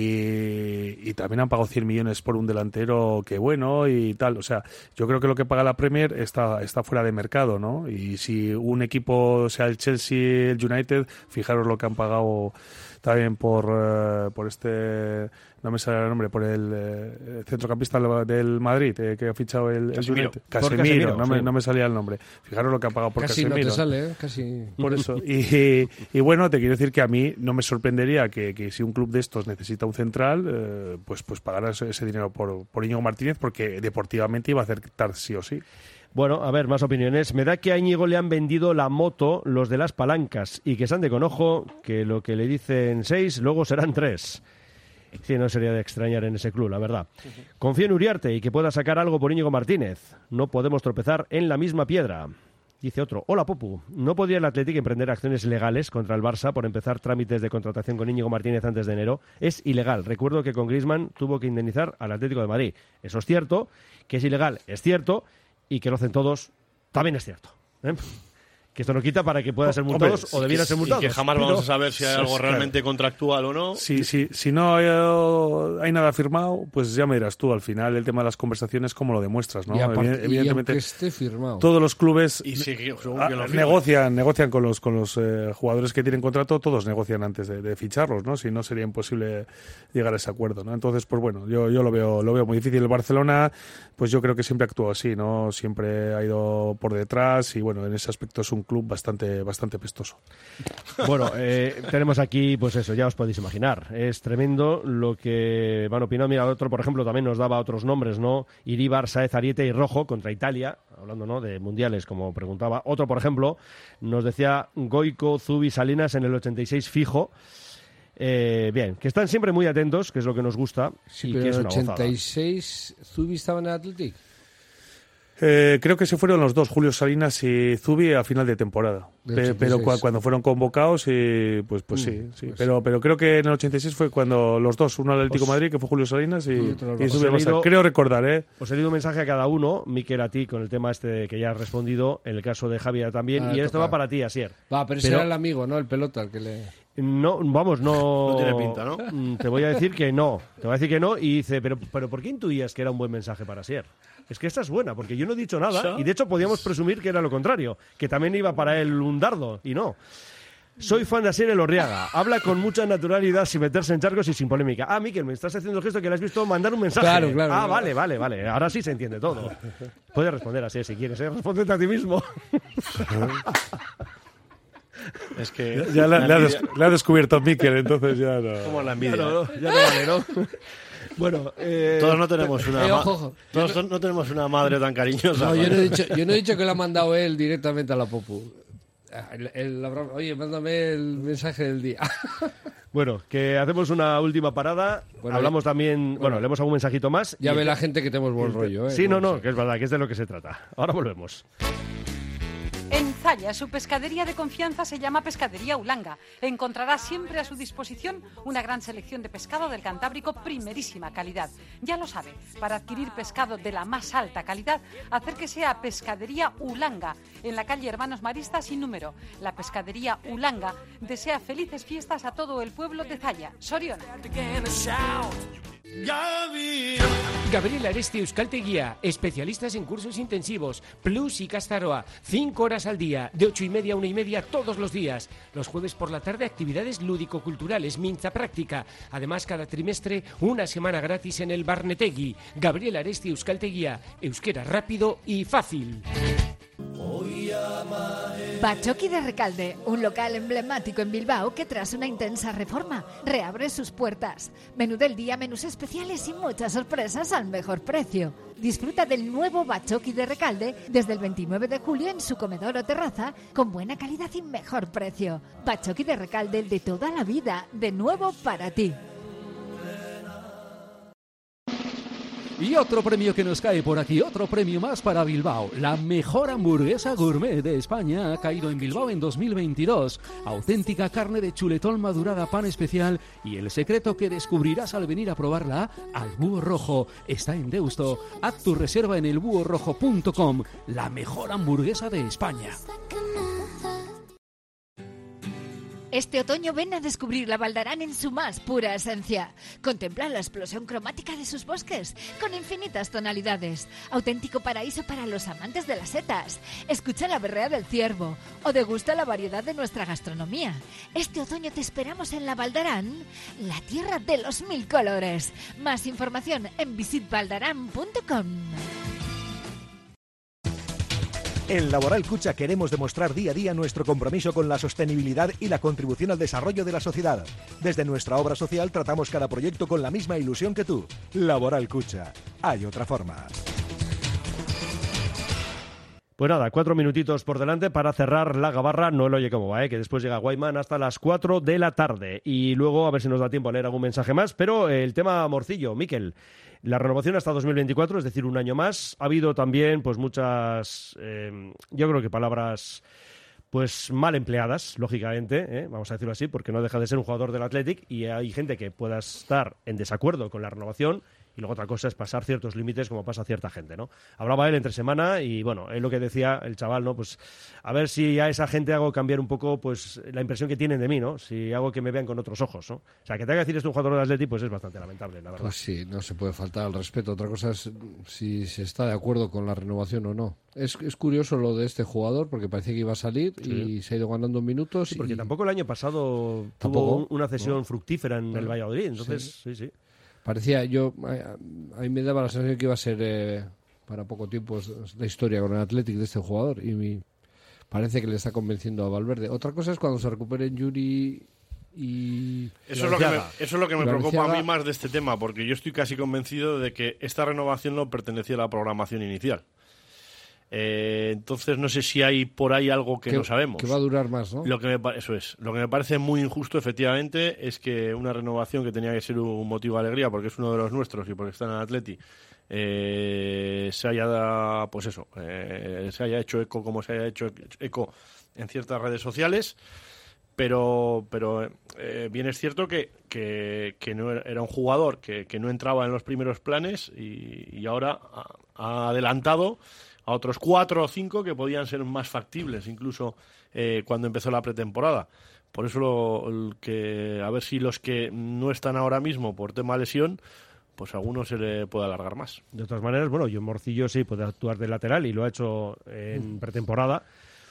[SPEAKER 5] y, y también han pagado cien millones por un delantero que bueno y tal. O sea, yo creo que lo que paga la Premier está, está fuera de mercado, ¿no? Y si un equipo, sea el Chelsea, el United, fijaros lo que han pagado también por uh, por este, no me sale el nombre, por el eh, centrocampista del Madrid eh, que ha fichado el, el United. Casemiro,
[SPEAKER 2] Casemiro,
[SPEAKER 5] no,
[SPEAKER 2] sí.
[SPEAKER 5] me, no me salía el nombre. Fijaros lo que ha pagado por
[SPEAKER 4] Casi
[SPEAKER 5] Casemiro.
[SPEAKER 4] no te sale, ¿eh? Casi.
[SPEAKER 5] Por eso. Y, y, y bueno, te quiero decir que a mí no me sorprendería que, que si un club de estos necesita un central, eh, pues pues pagara ese, ese dinero por, por Íñigo Martínez, porque deportivamente iba a acertar sí o sí.
[SPEAKER 2] Bueno, a ver, más opiniones. Me da que a Íñigo le han vendido la moto los de las palancas y que se ande con ojo, que lo que le dicen seis, luego serán tres. Sí, no sería de extrañar en ese club, la verdad. Confío en Uriarte y que pueda sacar algo por Íñigo Martínez. No podemos tropezar en la misma piedra. Dice otro, hola Popu, ¿no podría el Athletic emprender acciones legales contra el Barça por empezar trámites de contratación con Íñigo Martínez antes de enero? Es ilegal. Recuerdo que con Griezmann tuvo que indemnizar al Atlético de Madrid. Eso es cierto, que es ilegal, es cierto, y que lo hacen todos, también es cierto. ¿eh? Que esto no quita para que puedan ser multados
[SPEAKER 3] Hombre,
[SPEAKER 2] o debieran ser multados.
[SPEAKER 3] Y que jamás
[SPEAKER 2] pero...
[SPEAKER 3] vamos a saber si hay algo
[SPEAKER 5] Claro.
[SPEAKER 3] realmente contractual o no.
[SPEAKER 5] Si, si, si no hay, hay nada firmado, pues ya me dirás tú. Al final el tema de las conversaciones, ¿cómo lo demuestras? ¿no?
[SPEAKER 4] Y, aparte,
[SPEAKER 5] Eviden-
[SPEAKER 4] y
[SPEAKER 5] Evidentemente,
[SPEAKER 4] aunque esté firmado.
[SPEAKER 5] todos los clubes
[SPEAKER 3] Y sí, según
[SPEAKER 5] ah,
[SPEAKER 3] que lo firmen.
[SPEAKER 5] negocian, negocian con los, con los eh, jugadores que tienen contrato, todos negocian antes de, de ficharlos, ¿no? Si no, sería imposible llegar a ese acuerdo, ¿no? Entonces, pues bueno, yo, yo lo veo lo veo muy difícil. El Barcelona, pues yo creo que siempre actuó así, ¿no? Siempre ha ido por detrás y, bueno, en ese aspecto es un club bastante bastante pestoso.
[SPEAKER 2] Bueno, eh, tenemos aquí, pues eso, ya os podéis imaginar. Es tremendo lo que van opinando. Mira, otro, por ejemplo, también nos daba otros nombres, ¿no? Iríbar, Saez, Ariete y Rojo contra Italia, hablando, ¿no?, de mundiales, como preguntaba. Otro, por ejemplo, nos decía Goico, Zubi, Salinas en el ochenta y seis fijo. Eh, bien, que están siempre muy atentos, que es lo que nos gusta,
[SPEAKER 4] Sí,
[SPEAKER 2] y
[SPEAKER 4] pero
[SPEAKER 2] que
[SPEAKER 4] en
[SPEAKER 2] es
[SPEAKER 4] el
[SPEAKER 2] una gozada.
[SPEAKER 4] ochenta y seis Zubi estaba en el Athletic.
[SPEAKER 5] Eh, creo que se fueron los dos, Julio Salinas y Zubi, a final de temporada.
[SPEAKER 4] Del
[SPEAKER 5] Pe-
[SPEAKER 4] ochenta y
[SPEAKER 5] pero
[SPEAKER 4] seis.
[SPEAKER 5] cua- cuando fueron convocados, y, pues, pues
[SPEAKER 4] Mm,
[SPEAKER 5] sí. sí.
[SPEAKER 4] pues
[SPEAKER 5] pero, pero creo que en el ochenta y seis fue cuando los dos, uno al Atlético
[SPEAKER 2] Os-
[SPEAKER 5] de Madrid, que fue Julio Salinas, y,
[SPEAKER 4] Y otro al
[SPEAKER 5] y
[SPEAKER 4] Barça.
[SPEAKER 5] Zubi al
[SPEAKER 2] Os he
[SPEAKER 5] Barça.
[SPEAKER 2] leído-
[SPEAKER 5] Creo recordar, ¿eh?
[SPEAKER 2] Os he leído un mensaje a cada uno, Miquel a ti con el tema este que ya has respondido, en el caso de Javier también,
[SPEAKER 4] Ah,
[SPEAKER 2] y esto
[SPEAKER 4] toca.
[SPEAKER 2] va para ti, Asier.
[SPEAKER 4] Va, pero ese
[SPEAKER 2] Pero-
[SPEAKER 4] era el amigo, ¿no? El pelota, el que le...
[SPEAKER 2] No, vamos, no...
[SPEAKER 3] No tiene pinta, ¿no?
[SPEAKER 2] Mm, Te voy a decir que no, te voy a decir que no, y dice, pero, pero ¿por qué intuías que era un buen mensaje para Asier? Es que esta es buena, porque yo no he dicho nada,
[SPEAKER 3] ¿Sí?
[SPEAKER 2] y de hecho podíamos presumir que era lo contrario, que también iba para él un dardo, y no. Soy fan de Asier Elorriaga. Habla con mucha naturalidad sin meterse en charcos y sin polémica. Ah, Miquel, me estás haciendo el gesto que le has visto mandar un mensaje.
[SPEAKER 4] Claro, claro,
[SPEAKER 2] Ah,
[SPEAKER 4] claro.
[SPEAKER 2] vale, vale, vale. Ahora sí se entiende todo. Puedes responder así si quieres, ¿eh? Respóndete a ti mismo.
[SPEAKER 3] Es que.
[SPEAKER 5] Ya le,
[SPEAKER 3] la
[SPEAKER 5] le ha,
[SPEAKER 3] envidia-
[SPEAKER 5] des- le ha descubierto Mikel, entonces ya no.
[SPEAKER 3] ¿Cómo la
[SPEAKER 2] Ya
[SPEAKER 3] envidia?
[SPEAKER 2] no, ya no vale, ¿no? Bueno, eh,
[SPEAKER 3] Todos no tenemos una.
[SPEAKER 4] Eh,
[SPEAKER 3] ma-
[SPEAKER 4] ojo, ojo.
[SPEAKER 3] Todos no tenemos una madre tan cariñosa.
[SPEAKER 4] No, yo
[SPEAKER 3] ¿vale?
[SPEAKER 4] no, he dicho, yo no he dicho que lo ha mandado él directamente a la Popu. Ah, el- el- la broma- Oye, mándame el mensaje del día.
[SPEAKER 2] Bueno, que hacemos una última parada.
[SPEAKER 4] Bueno,
[SPEAKER 2] Hablamos también, bueno,
[SPEAKER 4] bueno.
[SPEAKER 2] leemos algún mensajito más.
[SPEAKER 4] Ya
[SPEAKER 2] Y
[SPEAKER 4] ve
[SPEAKER 2] el-
[SPEAKER 4] la gente que tenemos buen rollo, ¿eh?
[SPEAKER 2] Sí, no, no, que es verdad, que es de lo que se trata. Ahora volvemos.
[SPEAKER 15] En Zalla, su pescadería de confianza se llama Pescadería Ulanga. Encontrará siempre a su disposición una gran selección de pescado del Cantábrico, primerísima calidad. Ya lo sabe, para adquirir pescado de la más alta calidad, acérquese a Pescadería Ulanga, en la calle Hermanos Maristas sin número. La Pescadería Ulanga desea felices fiestas a todo el pueblo de Zalla. Soriona.
[SPEAKER 13] Gabriel Aresti Euskalteguía, especialistas en cursos intensivos, Plus y Castaroa, cinco horas al día, de ocho y media a una y media todos los días. Los jueves por la tarde actividades lúdico-culturales, minza práctica. Además, cada trimestre una semana gratis en el Barnetegui. Gabriel Aresti Euskalteguía, euskera rápido y fácil.
[SPEAKER 7] Bachoqui de Recalde, un local emblemático en Bilbao que tras una intensa reforma reabre sus puertas. Menú del día, menús especiales y muchas sorpresas al mejor precio. Disfruta del nuevo Bachoqui de Recalde desde el veintinueve de julio en su comedor o terraza con buena calidad y mejor precio. Bachoqui de Recalde, el de toda la vida, de nuevo para ti.
[SPEAKER 16] Y otro premio que nos cae por aquí, otro premio más para Bilbao. La mejor hamburguesa gourmet de España ha caído en Bilbao en dos mil veintidós. Auténtica carne de chuletón madurada, pan especial y el secreto que descubrirás al venir a probarla al Búho Rojo. Está en Deusto. Haz tu reserva en el búho rojo punto com. La mejor hamburguesa de España.
[SPEAKER 7] Este otoño ven a descubrir la Valdarán en su más pura esencia. Contempla la explosión cromática de sus bosques, con infinitas tonalidades. Auténtico paraíso para los amantes de las setas. Escucha la berrea del ciervo o degusta la variedad de nuestra gastronomía. Este otoño te esperamos en la Valdarán, la tierra de los mil colores. Más información en visit valdarán punto com.
[SPEAKER 14] En Laboral Cucha queremos demostrar día a día nuestro compromiso con la sostenibilidad y la contribución al desarrollo de la sociedad. Desde nuestra obra social tratamos cada proyecto con la misma ilusión que tú. Laboral Cucha. Hay otra forma.
[SPEAKER 2] Pues nada, cuatro minutitos por delante para cerrar la gabarra. No lo oye cómo va, ¿eh? Que después llega Guayman hasta las cuatro de la tarde. Y luego a ver si nos da tiempo a leer algún mensaje más. Pero el tema Morcillo, Miquel. La renovación hasta dos mil veinticuatro, es decir, un año más. Ha habido también pues muchas, eh, yo creo que palabras pues mal empleadas, lógicamente, ¿eh? Vamos a decirlo así, porque no deja de ser un jugador del Athletic y hay gente que pueda estar en desacuerdo con la renovación. Y luego otra cosa es pasar ciertos límites como pasa cierta gente, ¿no? Hablaba él entre semana y, bueno, es lo que decía el chaval, ¿no? Pues a ver si a esa gente hago cambiar un poco pues la impresión que tienen de mí, ¿no? Si hago que me vean con otros ojos, ¿no? O sea, que te haga decir esto un jugador de Atleti, pues es bastante lamentable, la verdad.
[SPEAKER 4] Pues sí, no se puede faltar al respeto. Otra cosa es si se está de acuerdo con la renovación o no. Es, es curioso lo de este jugador, porque parecía que iba a salir sí. y se ha ido ganando minutos.
[SPEAKER 2] Sí, porque
[SPEAKER 4] y...
[SPEAKER 2] tampoco el año pasado
[SPEAKER 4] ¿Tampoco?
[SPEAKER 2] tuvo una cesión
[SPEAKER 4] no.
[SPEAKER 2] fructífera en no. el Valladolid, entonces, sí, sí. sí.
[SPEAKER 4] Parecía, yo, a, a mí me daba la sensación que iba a ser eh, para poco tiempo la historia con el Athletic de este jugador y mi, parece que le está convenciendo a Valverde. Otra cosa es cuando se recuperen Yuri y...
[SPEAKER 3] Eso es, lo que me, eso es lo que me preocupa a mí más de este tema, porque yo estoy casi convencido de que esta renovación no pertenecía a la programación inicial. Eh, entonces no sé si hay por ahí algo que, que no sabemos.
[SPEAKER 4] Que va a durar más, ¿no?
[SPEAKER 3] Lo que me, eso es. Lo que me parece muy injusto, efectivamente, es que una renovación que tenía que ser un motivo de alegría, porque es uno de los nuestros y porque está en el Atleti, eh, se haya, pues eso, eh, se haya hecho eco como se haya hecho eco en ciertas redes sociales. Pero, pero eh, bien es cierto que, que, que no era un jugador que, que no entraba en los primeros planes y, y ahora ha, ha adelantado a otros cuatro o cinco que podían ser más factibles, incluso eh, cuando empezó la pretemporada. Por eso, lo, el que a ver si los que no están ahora mismo por tema lesión, pues a alguno se le puede alargar más.
[SPEAKER 2] De todas maneras, bueno, yo Morcillo sí puede actuar de lateral y lo ha hecho en pretemporada.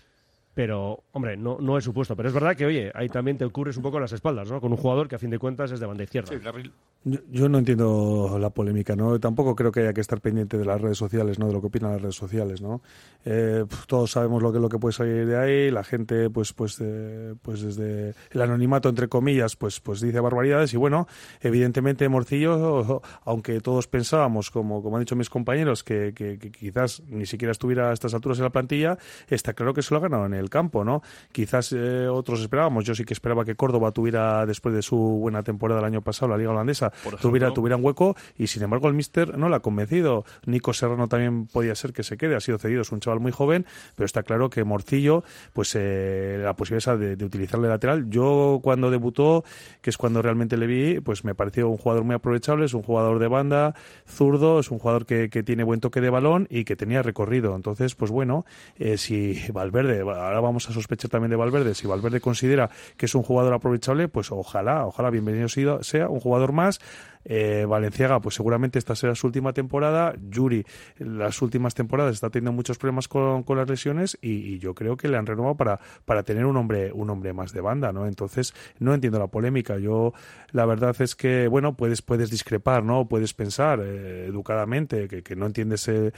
[SPEAKER 2] Pero, hombre, no, no es supuesto. Pero es verdad que, oye, ahí también te ocurres un poco las espaldas, ¿no? Con un jugador que a fin de cuentas es de banda izquierda.
[SPEAKER 3] Sí, carril.
[SPEAKER 5] Yo, yo no entiendo la polémica, ¿no? Tampoco creo que haya que estar pendiente de las redes sociales, ¿no? De lo que opinan las redes sociales, ¿no? Eh, todos sabemos lo que lo que puede salir de ahí. La gente, pues, pues, eh, pues desde el anonimato, entre comillas, pues, pues dice barbaridades. Y bueno, evidentemente Morcillo, aunque todos pensábamos, como, como han dicho mis compañeros, que, que, que quizás ni siquiera estuviera a estas alturas en la plantilla, está claro que se lo ha ganado en el campo, ¿no? Quizás eh, otros esperábamos, yo sí que esperaba que Córdoba tuviera, después de su buena temporada el año pasado, la Liga Holandesa, tuviera, tuviera un hueco, y sin embargo el míster no la ha convencido. Nico Serrano también podía ser que se quede, ha sido cedido, es un chaval muy joven, pero está claro que Morcillo, pues eh, la posibilidad de, de utilizarle lateral, yo cuando debutó, que es cuando realmente le vi, pues me pareció un jugador muy aprovechable, es un jugador de banda, zurdo, es un jugador que, que tiene buen toque de balón y que tenía recorrido. Entonces, pues bueno, eh, si Valverde, ahora vamos a sospechar también de Valverde, si Valverde considera que es un jugador aprovechable, pues ojalá, ojalá bienvenido sea un jugador más. Eh, Valenciaga, pues seguramente esta será su última temporada. Yuri, las últimas temporadas está teniendo muchos problemas con, con las lesiones y, y yo creo que le han renovado para, para tener un hombre, un hombre más de banda, ¿no? Entonces, no entiendo la polémica. Yo, la verdad es que, bueno, puedes, puedes discrepar, ¿no? Puedes pensar eh, educadamente que, que no entiendes eh,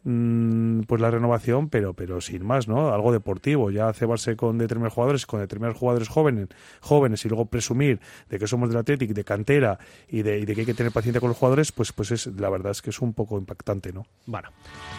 [SPEAKER 5] pues la renovación, pero pero sin más, ¿no? Algo deportivo, ya cebarse con determinados jugadores, con determinados jugadores jóvenes, jóvenes y luego presumir de que somos del Athletic, de cantera y de, y de que hay que tener paciencia con los jugadores, pues pues es la verdad es que es un poco impactante, ¿no?
[SPEAKER 2] Bueno.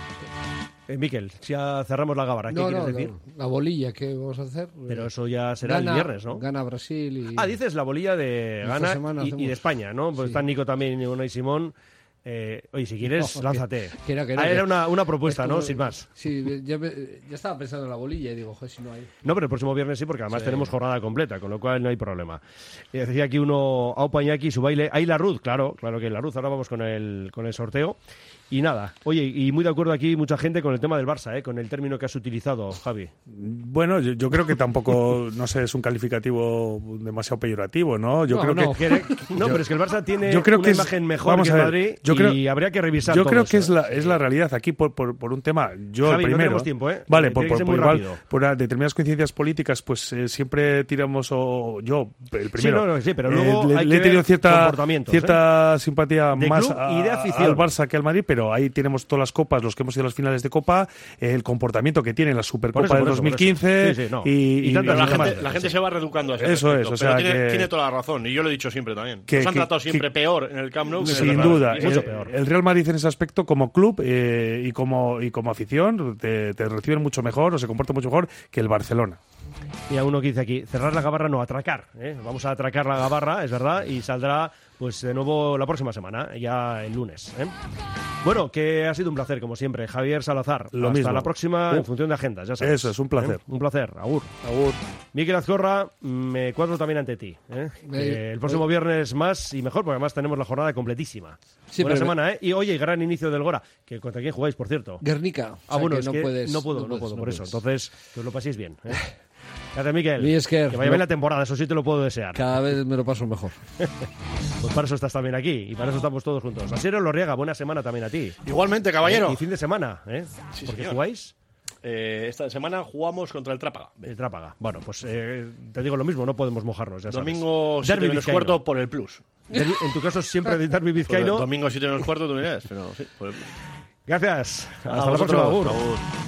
[SPEAKER 2] Eh, Miquel, si ya cerramos la gabarra, ¿qué
[SPEAKER 4] no,
[SPEAKER 2] quieres
[SPEAKER 4] no,
[SPEAKER 2] decir?
[SPEAKER 4] No, la bolilla, ¿qué vamos a hacer?
[SPEAKER 2] Pero eso ya será
[SPEAKER 4] gana,
[SPEAKER 2] el viernes, ¿no?
[SPEAKER 4] Gana Brasil y...
[SPEAKER 2] Ah, dices la bolilla de Ghana y, y de España, ¿no? Pues sí. Están Nico también y Unai Simón. Eh, oye, si quieres,
[SPEAKER 4] No,
[SPEAKER 2] lánzate.
[SPEAKER 4] que era, que era,
[SPEAKER 2] ah,
[SPEAKER 4] que-
[SPEAKER 2] era una, una propuesta,
[SPEAKER 4] es como-
[SPEAKER 2] ¿no? Sin más.
[SPEAKER 4] Sí, ya, me- ya estaba pensando en la bolilla y digo, joder, si no hay.
[SPEAKER 2] No, pero el próximo viernes sí, porque además
[SPEAKER 4] Sí.
[SPEAKER 2] tenemos jornada completa, con lo cual no hay problema. Y decía aquí uno, Aupa Iñaki, su baile. Ahí la Ruth, claro, claro que la Ruth. Ahora vamos con el, con el sorteo. Y nada, oye, y muy de acuerdo aquí mucha gente con el tema del Barça, ¿eh? Con el término que has utilizado, Javi.
[SPEAKER 5] Bueno, yo, yo creo que tampoco, no sé, es un calificativo demasiado peyorativo, ¿no? Yo
[SPEAKER 2] no,
[SPEAKER 5] creo
[SPEAKER 2] no,
[SPEAKER 5] que...
[SPEAKER 2] que- no, pero es que el Barça tiene
[SPEAKER 5] yo creo
[SPEAKER 2] una
[SPEAKER 5] que es-
[SPEAKER 2] imagen mejor
[SPEAKER 5] vamos
[SPEAKER 2] que
[SPEAKER 5] a
[SPEAKER 2] el
[SPEAKER 5] ver,
[SPEAKER 2] Madrid
[SPEAKER 5] yo creo-
[SPEAKER 2] y habría que revisar
[SPEAKER 5] Yo
[SPEAKER 2] todo
[SPEAKER 5] creo
[SPEAKER 2] eso,
[SPEAKER 5] que es
[SPEAKER 2] ¿eh?
[SPEAKER 5] la, es la realidad aquí por, por, por un tema. Yo
[SPEAKER 2] Javi,
[SPEAKER 5] el
[SPEAKER 2] no
[SPEAKER 5] primero.
[SPEAKER 2] tenemos tiempo, ¿eh?
[SPEAKER 5] Vale,
[SPEAKER 2] Eh,
[SPEAKER 5] por,
[SPEAKER 2] tiene que
[SPEAKER 5] por,
[SPEAKER 2] ser
[SPEAKER 5] por
[SPEAKER 2] muy
[SPEAKER 5] igual,
[SPEAKER 2] rápido.
[SPEAKER 5] por a- determinadas coincidencias políticas, pues eh, siempre tiramos, o yo, el primero.
[SPEAKER 2] no, no, sí, pero luego
[SPEAKER 5] le,
[SPEAKER 2] hay
[SPEAKER 5] le
[SPEAKER 2] que
[SPEAKER 5] he tenido
[SPEAKER 2] ver
[SPEAKER 5] cierta,
[SPEAKER 2] comportamientos,
[SPEAKER 5] cierta simpatía
[SPEAKER 2] De
[SPEAKER 5] más
[SPEAKER 2] club
[SPEAKER 5] a-
[SPEAKER 2] y de afición.
[SPEAKER 5] al Barça que al Madrid, pero ahí tenemos todas las copas, los que hemos ido a las finales de Copa, el comportamiento que tiene la Supercopa
[SPEAKER 2] eso,
[SPEAKER 5] del
[SPEAKER 2] por eso,
[SPEAKER 5] dos mil
[SPEAKER 2] por
[SPEAKER 5] quince
[SPEAKER 2] eso. Sí, sí, no.
[SPEAKER 5] y,
[SPEAKER 2] Y
[SPEAKER 5] y-
[SPEAKER 2] tantas
[SPEAKER 5] y
[SPEAKER 3] la,
[SPEAKER 2] demás.
[SPEAKER 3] gente, la gente se va reeducando a ese
[SPEAKER 5] Eso
[SPEAKER 3] respecto,
[SPEAKER 5] es, o
[SPEAKER 3] pero
[SPEAKER 5] sea
[SPEAKER 3] tiene,
[SPEAKER 5] que-
[SPEAKER 3] tiene toda la razón, y yo lo he dicho siempre también.
[SPEAKER 5] Que-
[SPEAKER 3] Nos han
[SPEAKER 5] que-
[SPEAKER 3] tratado
[SPEAKER 5] que-
[SPEAKER 3] siempre peor en el Camp Nou que en el
[SPEAKER 5] Sin
[SPEAKER 3] Bernabéu,
[SPEAKER 5] duda,
[SPEAKER 3] y mucho
[SPEAKER 5] el,
[SPEAKER 3] peor.
[SPEAKER 5] el Real Madrid en ese aspecto como club eh, y como y como afición te, te reciben mucho mejor o se comporta mucho mejor que el Barcelona.
[SPEAKER 2] Y a uno que dice aquí, cerrar la gabarra no, atracar. ¿eh? Vamos a atracar la gabarra, es verdad, y saldrá pues de nuevo la próxima semana, ya el lunes. ¿eh? Bueno, que ha sido un placer, como siempre. Javier Salazar,
[SPEAKER 5] Lo
[SPEAKER 2] hasta
[SPEAKER 5] mismo.
[SPEAKER 2] la próxima en
[SPEAKER 5] Uf.
[SPEAKER 2] función de agendas, ya sabes.
[SPEAKER 5] Eso es, un placer.
[SPEAKER 2] ¿eh? Un placer, agur.
[SPEAKER 5] Agur.
[SPEAKER 2] Miquel Azcorra, me cuadro también ante ti. ¿eh? Que el próximo viernes más y mejor, porque además tenemos la jornada completísima.
[SPEAKER 4] Sí,
[SPEAKER 2] Buena
[SPEAKER 4] pero-
[SPEAKER 2] semana, ¿eh? Y oye, gran inicio del Gora. Que ¿Contra quién jugáis, por cierto?
[SPEAKER 4] Guernica.
[SPEAKER 2] Ah,
[SPEAKER 4] O sea
[SPEAKER 2] bueno,
[SPEAKER 4] que
[SPEAKER 2] es
[SPEAKER 4] no
[SPEAKER 2] que
[SPEAKER 4] puedes-
[SPEAKER 2] no puedo,
[SPEAKER 4] no
[SPEAKER 2] no,
[SPEAKER 4] puedes,
[SPEAKER 2] puedo,
[SPEAKER 4] no
[SPEAKER 2] por eso.
[SPEAKER 4] puedes.
[SPEAKER 2] Entonces, que os lo paséis bien. ¿eh? Gracias, Miquel.
[SPEAKER 4] Mi Esker,
[SPEAKER 2] que vaya
[SPEAKER 4] no-
[SPEAKER 2] bien la temporada, eso sí te lo puedo desear.
[SPEAKER 4] Cada vez me lo paso mejor.
[SPEAKER 2] Pues para eso estás también aquí y para eso estamos todos juntos. Asiero Lorriaga, buena semana también a ti.
[SPEAKER 3] Igualmente, caballero.
[SPEAKER 2] Y fin de semana, ¿eh?
[SPEAKER 3] Sí,
[SPEAKER 2] ¿Por qué
[SPEAKER 3] señor.
[SPEAKER 2] jugáis?
[SPEAKER 3] Eh, esta semana jugamos contra el Trápaga.
[SPEAKER 2] El Trápaga. Bueno, pues eh, te digo lo mismo, no podemos mojarnos. Ya sabes.
[SPEAKER 3] Domingo siete
[SPEAKER 2] Derbi
[SPEAKER 3] menos
[SPEAKER 2] vizcaíno.
[SPEAKER 3] cuarto por el plus.
[SPEAKER 2] Derbi- en tu caso, siempre de Derbi Vizcaíno.
[SPEAKER 3] Domingo siete menos cuarto, tú dirás, pero sí, por el plus.
[SPEAKER 2] Gracias. Hasta
[SPEAKER 3] A
[SPEAKER 2] la
[SPEAKER 3] vosotros.
[SPEAKER 2] próxima, Agur.
[SPEAKER 3] Agur.